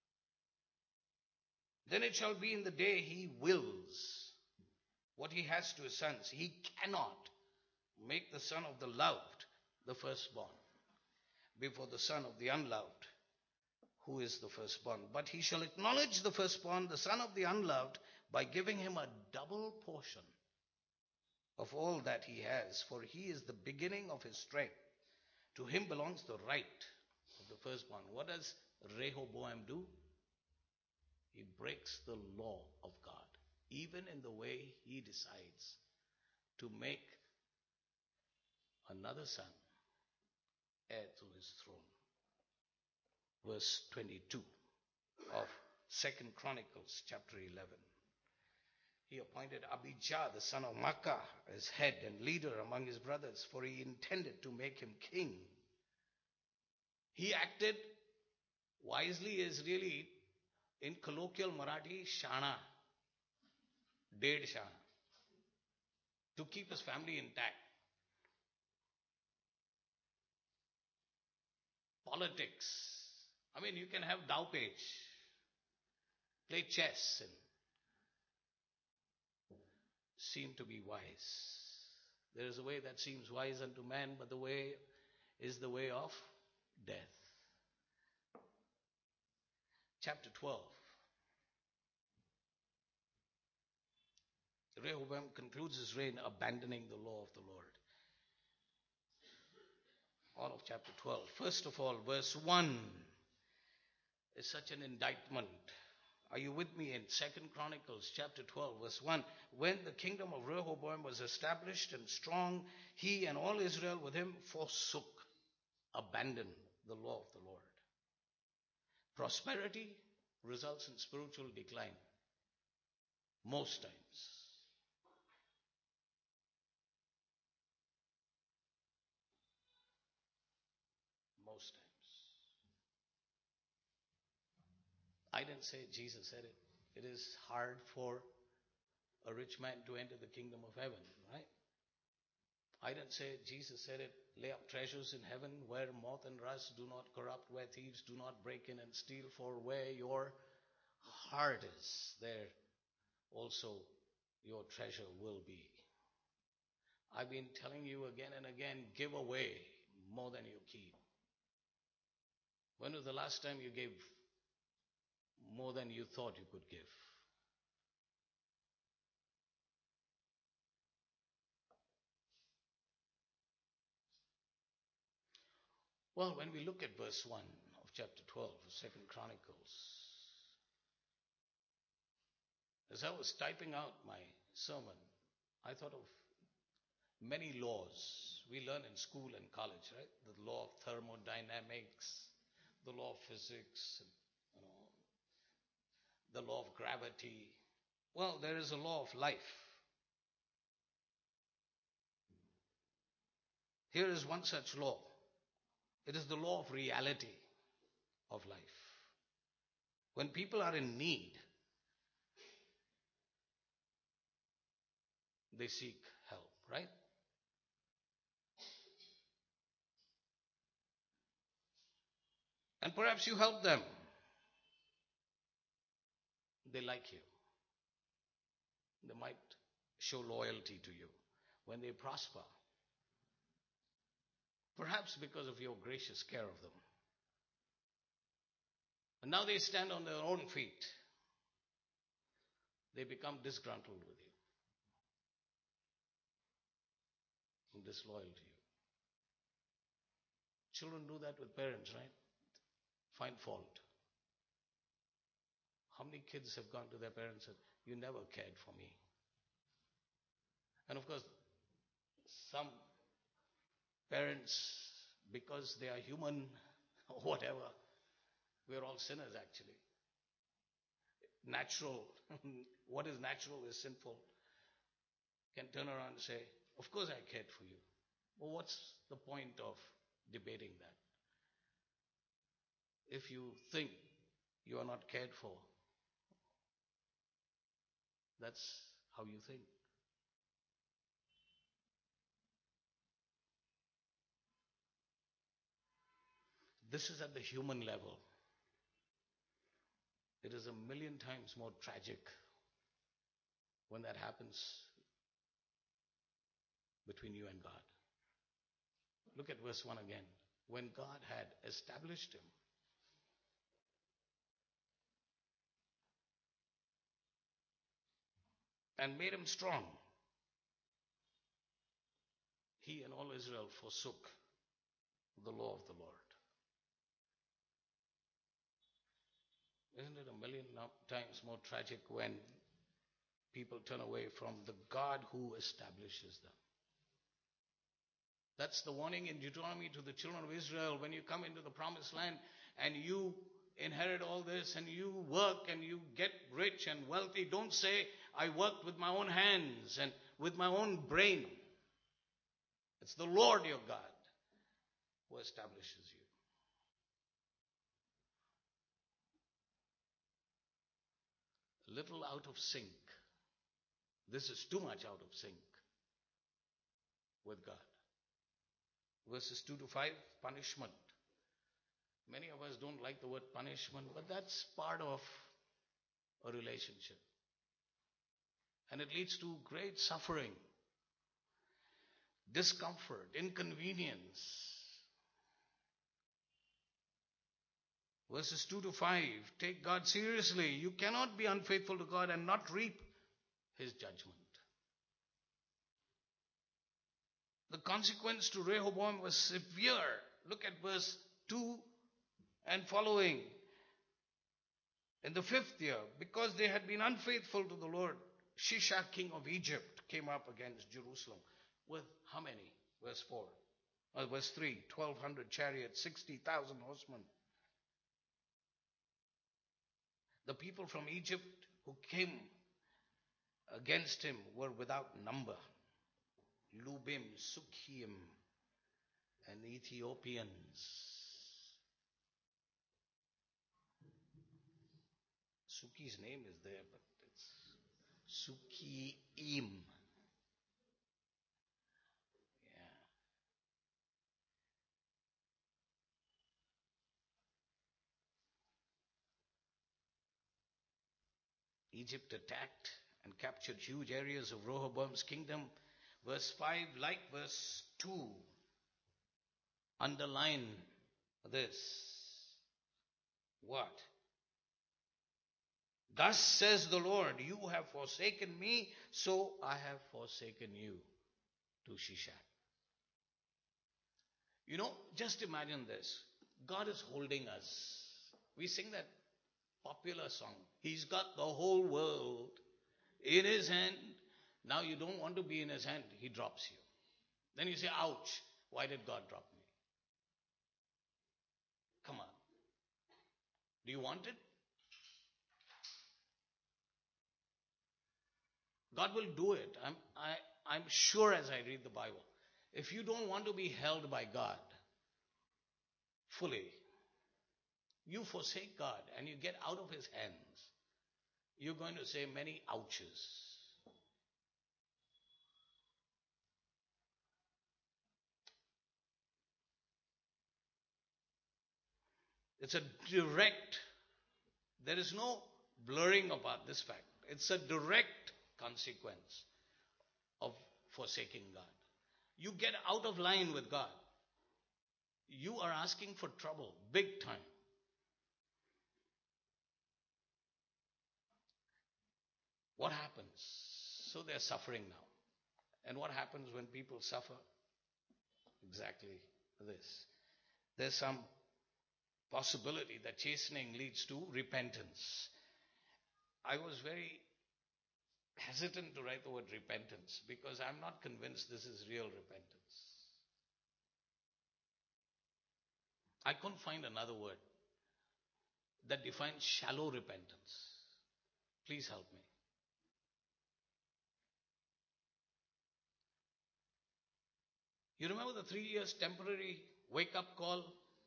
then it shall be in the day he wills what he has to his sons. He cannot make the son of the loved the firstborn before the son of the unloved, who is the firstborn. But he shall acknowledge the firstborn, the son of the unloved, by giving him a double portion of all that he has, for he is the beginning of his strength. To him belongs the right of the firstborn. What does Rehoboam do? He breaks the law of God, even in the way he decides to make another son heir to his throne. Verse twenty-two of Second Chronicles chapter eleven. He appointed Abijah, the son of Makkah, as head and leader among his brothers, for he intended to make him king. He acted wisely, is really, in colloquial Marathi, shana, dead shana, to keep his family intact. Politics. I mean, you can have dow page, play chess, and seem to be wise. There is a way that seems wise unto man, but the way is the way of death. Chapter twelve. Rehoboam concludes his reign abandoning the law of the Lord. All of chapter twelve. First of all, verse one is such an indictment. Are you with me in Second Chronicles chapter twelve, verse one? When the kingdom of Rehoboam was established and strong, he and all Israel with him forsook, abandoned the law of the Lord. Prosperity results in spiritual decline. Most times. Most times. I didn't say it, Jesus said it. It is hard for a rich man to enter the kingdom of heaven, right? I didn't say it, Jesus said it. Lay up treasures in heaven where moth and rust do not corrupt, where thieves do not break in and steal, for where your heart is, there also your treasure will be. I've been telling you again and again, give away more than you keep. When was the last time you gave more than you thought you could give? Well, when we look at verse one of chapter twelve of Second Chronicles, as I was typing out my sermon, I thought of many laws we learn in school and college, right? The law of thermodynamics, the law of physics, you know, the law of gravity. Well, there is a law of life. Here is one such law. It is the law of reality of life. When people are in need, they seek help, right? And perhaps you help them. They like you. They might show loyalty to you. When they prosper, perhaps because of your gracious care of them. And now they stand on their own feet. They become disgruntled with you and disloyal to you. Children do that with parents, right? Find fault. How many kids have gone to their parents and said, "You never cared for me"? And of course, some parents, because they are human or whatever, we're all sinners actually. Natural, what is natural is sinful. Can turn around and say, "Of course I cared for you." Well, what's the point of debating that? If you think you are not cared for, that's how you think. This is at the human level. It is a million times more tragic when that happens between you and God. Look at verse one again. When God had established him, and made him strong, he and all Israel forsook the law of the Lord. Isn't it a million times more tragic when people turn away from the God who establishes them? That's the warning in Deuteronomy to the children of Israel. When you come into the promised land and you inherit all this and you work and you get rich and wealthy, don't say, "I worked with my own hands and with my own brain." It's the Lord your God who establishes you. A little out of sync. This is too much out of sync with God. Verses two to five, punishment. Many of us don't like the word punishment, but that's part of a relationship. And it leads to great suffering, discomfort, inconvenience. Verses two to five, take God seriously. You cannot be unfaithful to God and not reap his judgment. The consequence to Rehoboam was severe. Look at verse two and following. In the fifth year, because they had been unfaithful to the Lord, Shishak, king of Egypt, came up against Jerusalem with how many? Verse four. Uh, verse three, twelve hundred chariots, sixty thousand horsemen. The people from Egypt who came against him were without number. Lubim, Sukkim, and Ethiopians. Suki's name is there, but it's Sukkiim. Yeah. Egypt attacked and captured huge areas of Rehoboam's kingdom. Verse five, like verse two, underline this. What? Thus says the Lord, you have forsaken me, so I have forsaken you, to Shishak. You know, just imagine this. God is holding us. We sing that popular song. He's got the whole world in his hand. Now you don't want to be in his hand, he drops you. Then you say, ouch, why did God drop me? Come on. Do you want it? God will do it. I'm, I, I'm sure as I read the Bible. If you don't want to be held by God fully, you forsake God and you get out of his hands, you're going to say many ouches. It's a direct, there is no blurring about this fact. It's a direct consequence of forsaking God. You get out of line with God, you are asking for trouble, big time. What happens? So they're suffering now. And what happens when people suffer? Exactly this. There's some possibility that chastening leads to repentance. I was very hesitant to write the word repentance because I'm not convinced this is real repentance. I couldn't find another word that defines shallow repentance. Please help me. You remember the three years temporary wake-up call?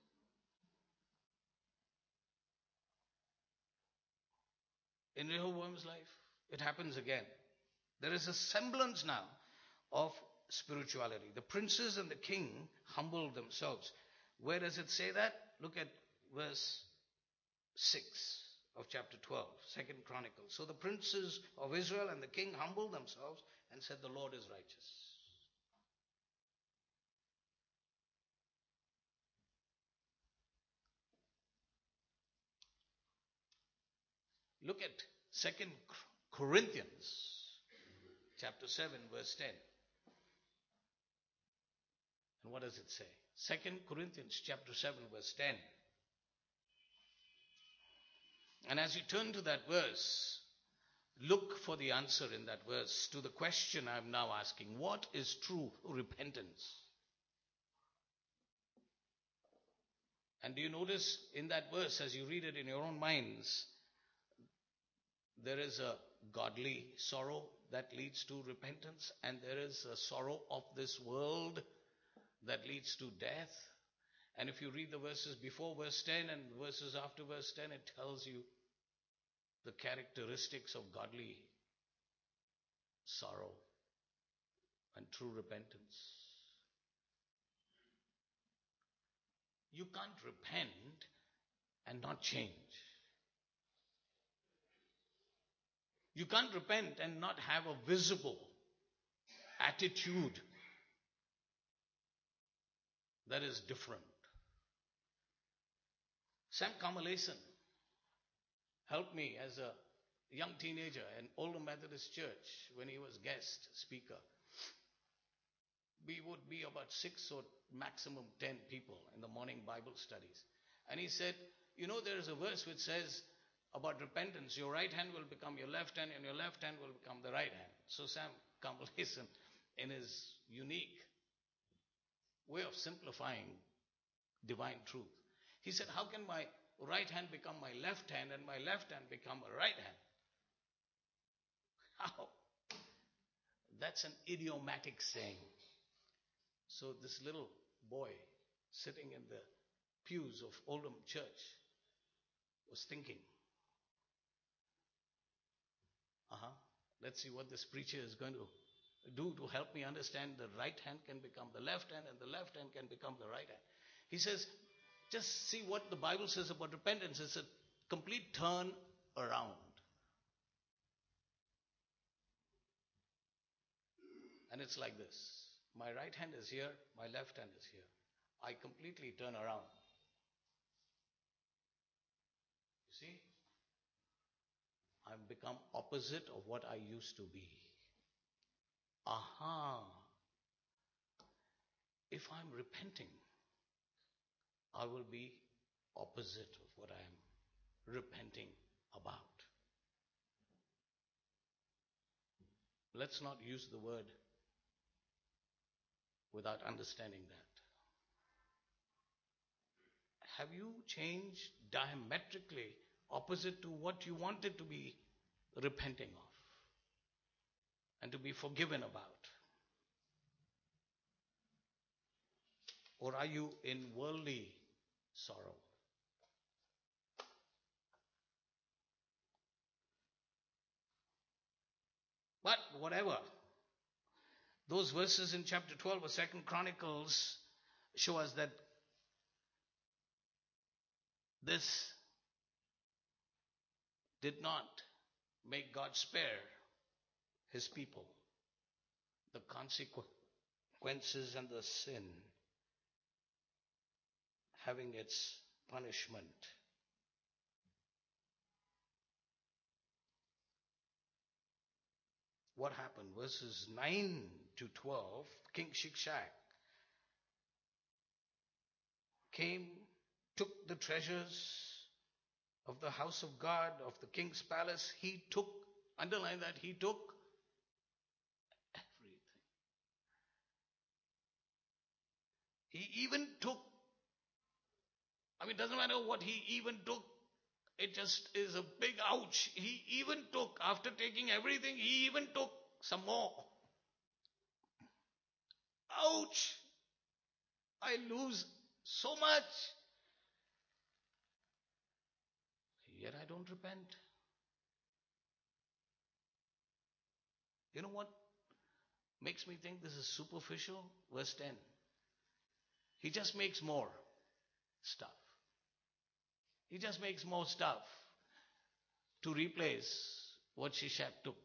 In Rehoboam's life? It happens again. There is a semblance now of spirituality. The princes and the king humbled themselves. Where does it say that? Look at verse six of chapter twelve, Second Chronicles. So the princes of Israel and the king humbled themselves and said, the Lord is righteous. Look at Second Corinthians chapter seven, verse ten. And what does it say? Second Corinthians chapter seven, verse ten. And as you turn to that verse, look for the answer in that verse to the question I'm now asking. What is true repentance? And do you notice in that verse, as you read it in your own minds, there is a godly sorrow that leads to repentance, and there is a sorrow of this world that leads to death. And if you read the verses before verse ten and verses after verse ten, it tells you the characteristics of godly sorrow and true repentance. You can't repent and not change. You can't repent and not have a visible attitude that is different. Sam Kamalasan helped me as a young teenager in Oldham Methodist Church when he was guest speaker. We would be about six or maximum ten people in the morning Bible studies. And he said, you know, there is a verse which says about repentance, your right hand will become your left hand and your left hand will become the right hand. So Sam Kamalasan, in his unique way of simplifying divine truth, he said, how can my right hand become my left hand and my left hand become a right hand? How? That's an idiomatic saying. So this little boy sitting in the pews of Oldham Church was thinking, uh-huh, let's see what this preacher is going to do to help me understand the right hand can become the left hand and the left hand can become the right hand. He says, just see what the Bible says about repentance. It's a complete turn around. And it's like this. My right hand is here, my left hand is here. I completely turn around. You see? I've become opposite of what I used to be. Aha! If I'm repenting, I will be opposite of what I am repenting about. let's not use the word without understanding that. Have you changed diametrically opposite to what you wanted to be repenting of and to be forgiven about? Or are you in worldly sorrow? But whatever, those verses in chapter twelve of Second Chronicles show us that this did not make God spare his people the consequences and the sin having its punishment. What happened? Verses nine to twelve, King Shishak came, took the treasures of the house of God, of the king's palace. He took, underline that, he took everything. He even took, I mean, it doesn't matter what he even took. It just is a big ouch. He even took, after taking everything, he even took some more. Ouch! I lose so much. Yet I don't repent. You know what makes me think this is superficial? Verse ten. He just makes more stuff. He just makes more stuff to replace what Shishak took.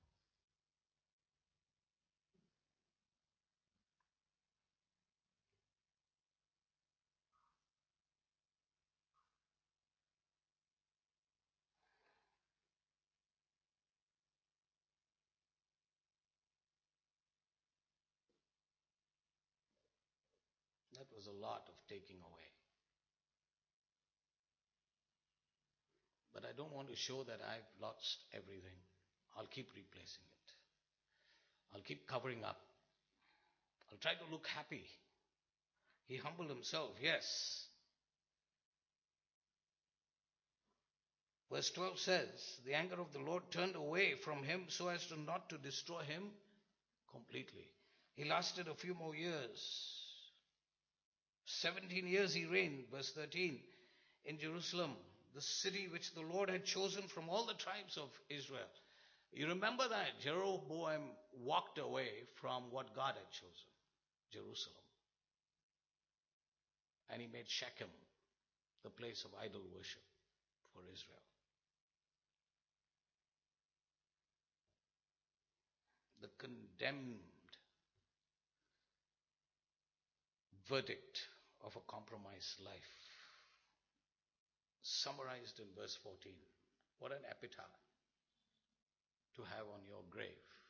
That was a lot of taking away. But I don't want to show that I've lost everything. I'll keep replacing it. I'll keep covering up. I'll try to look happy. He humbled himself, yes. Verse twelve says, the anger of the Lord turned away from him so as to not to destroy him completely. He lasted a few more years. Seventeen years he reigned, verse thirteen, in Jerusalem, the city which the Lord had chosen from all the tribes of Israel. You remember that Jeroboam walked away from what God had chosen, Jerusalem. And he made Shechem the place of idol worship for Israel. The condemned verdict of a compromised life, summarized in verse fourteen. What an epitaph to have on your grave.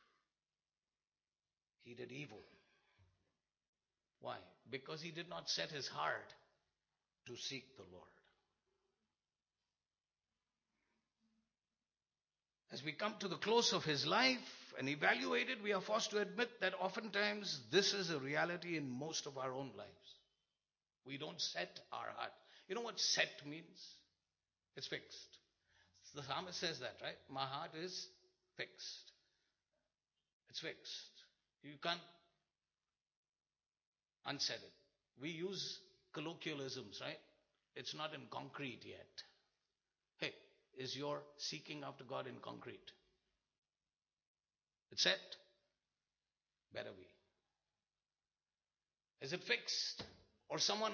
He did evil. Why? Because he did not set his heart to seek the Lord. As we come to the close of his life and evaluate it, we are forced to admit that oftentimes this is a reality in most of our own lives. We don't set our heart. You know what set means? It's fixed. The psalmist says that, right? My heart is fixed. It's fixed. You can't unset it. We use colloquialisms, right? It's not in concrete yet. Hey, is your seeking after God in concrete? It's set? Better be. Is it fixed? Or someone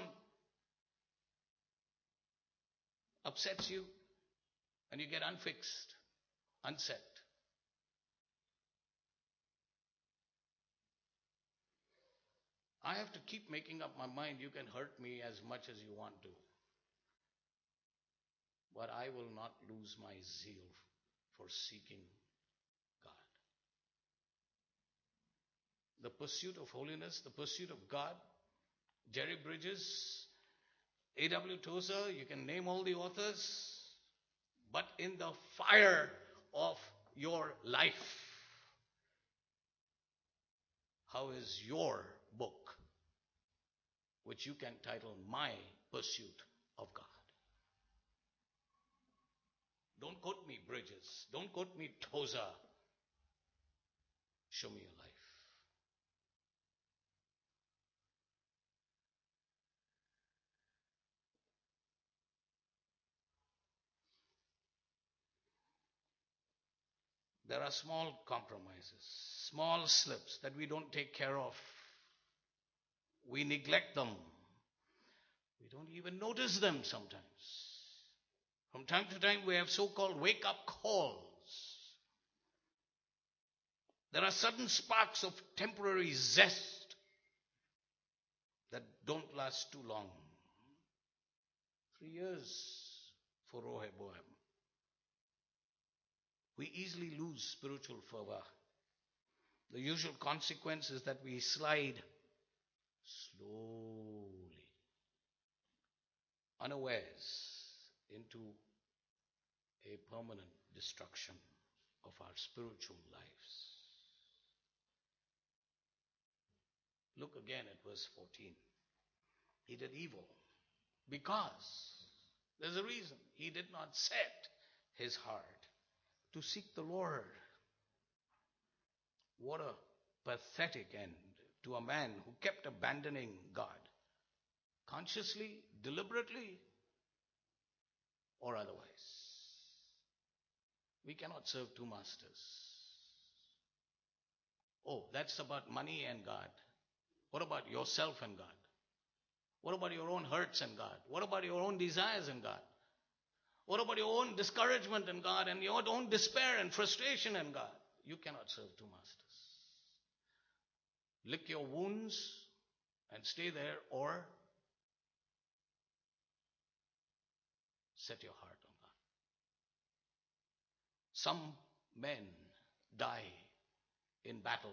upsets you and you get unfixed, unset. I have to keep making up my mind. You can hurt me as much as you want to. But I will not lose my zeal for seeking God. The pursuit of holiness, the pursuit of God. Jerry Bridges, A W Tozer, you can name all the authors. But in the fire of your life, How is your book, which you can title My Pursuit of God? Don't quote me Bridges. Don't quote me Tozer. Show me your life. There are small compromises, small slips that we don't take care of. We neglect them. We don't even notice them sometimes. From time to time, we have so-called wake-up calls. There are sudden sparks of temporary zest that don't last too long. Three years for Rehoboam. We easily lose spiritual fervor. The usual consequence is that we slide slowly, unawares, into a permanent destruction of our spiritual lives. Look again at verse fourteen. He did evil because there's a reason. He did not set his heart to seek the Lord. What a pathetic end to a man who kept abandoning God, consciously, deliberately, or otherwise. We cannot serve two masters. Oh, that's about money and God. What about yourself and God? What about your own hurts and God? What about your own desires and God? What about your own discouragement in God and your own despair and frustration in God? You cannot serve two masters. Lick your wounds and stay there, or set your heart on God. Some men die in battle.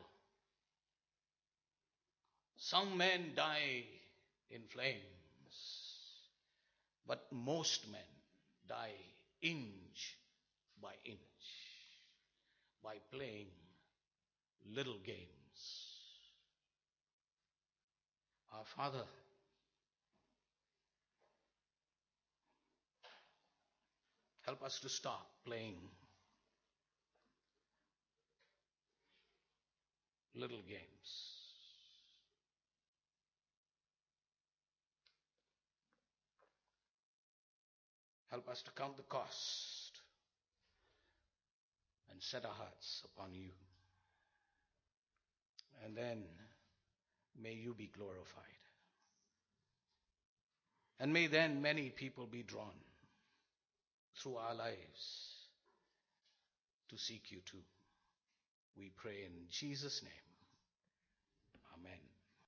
Some men die in flames. But most men die inch by inch by playing little games. Our Father, help us to stop playing little games. Help us to count the cost and set our hearts upon you. And then may you be glorified. And may then many people be drawn through our lives to seek you too. We pray in Jesus' name.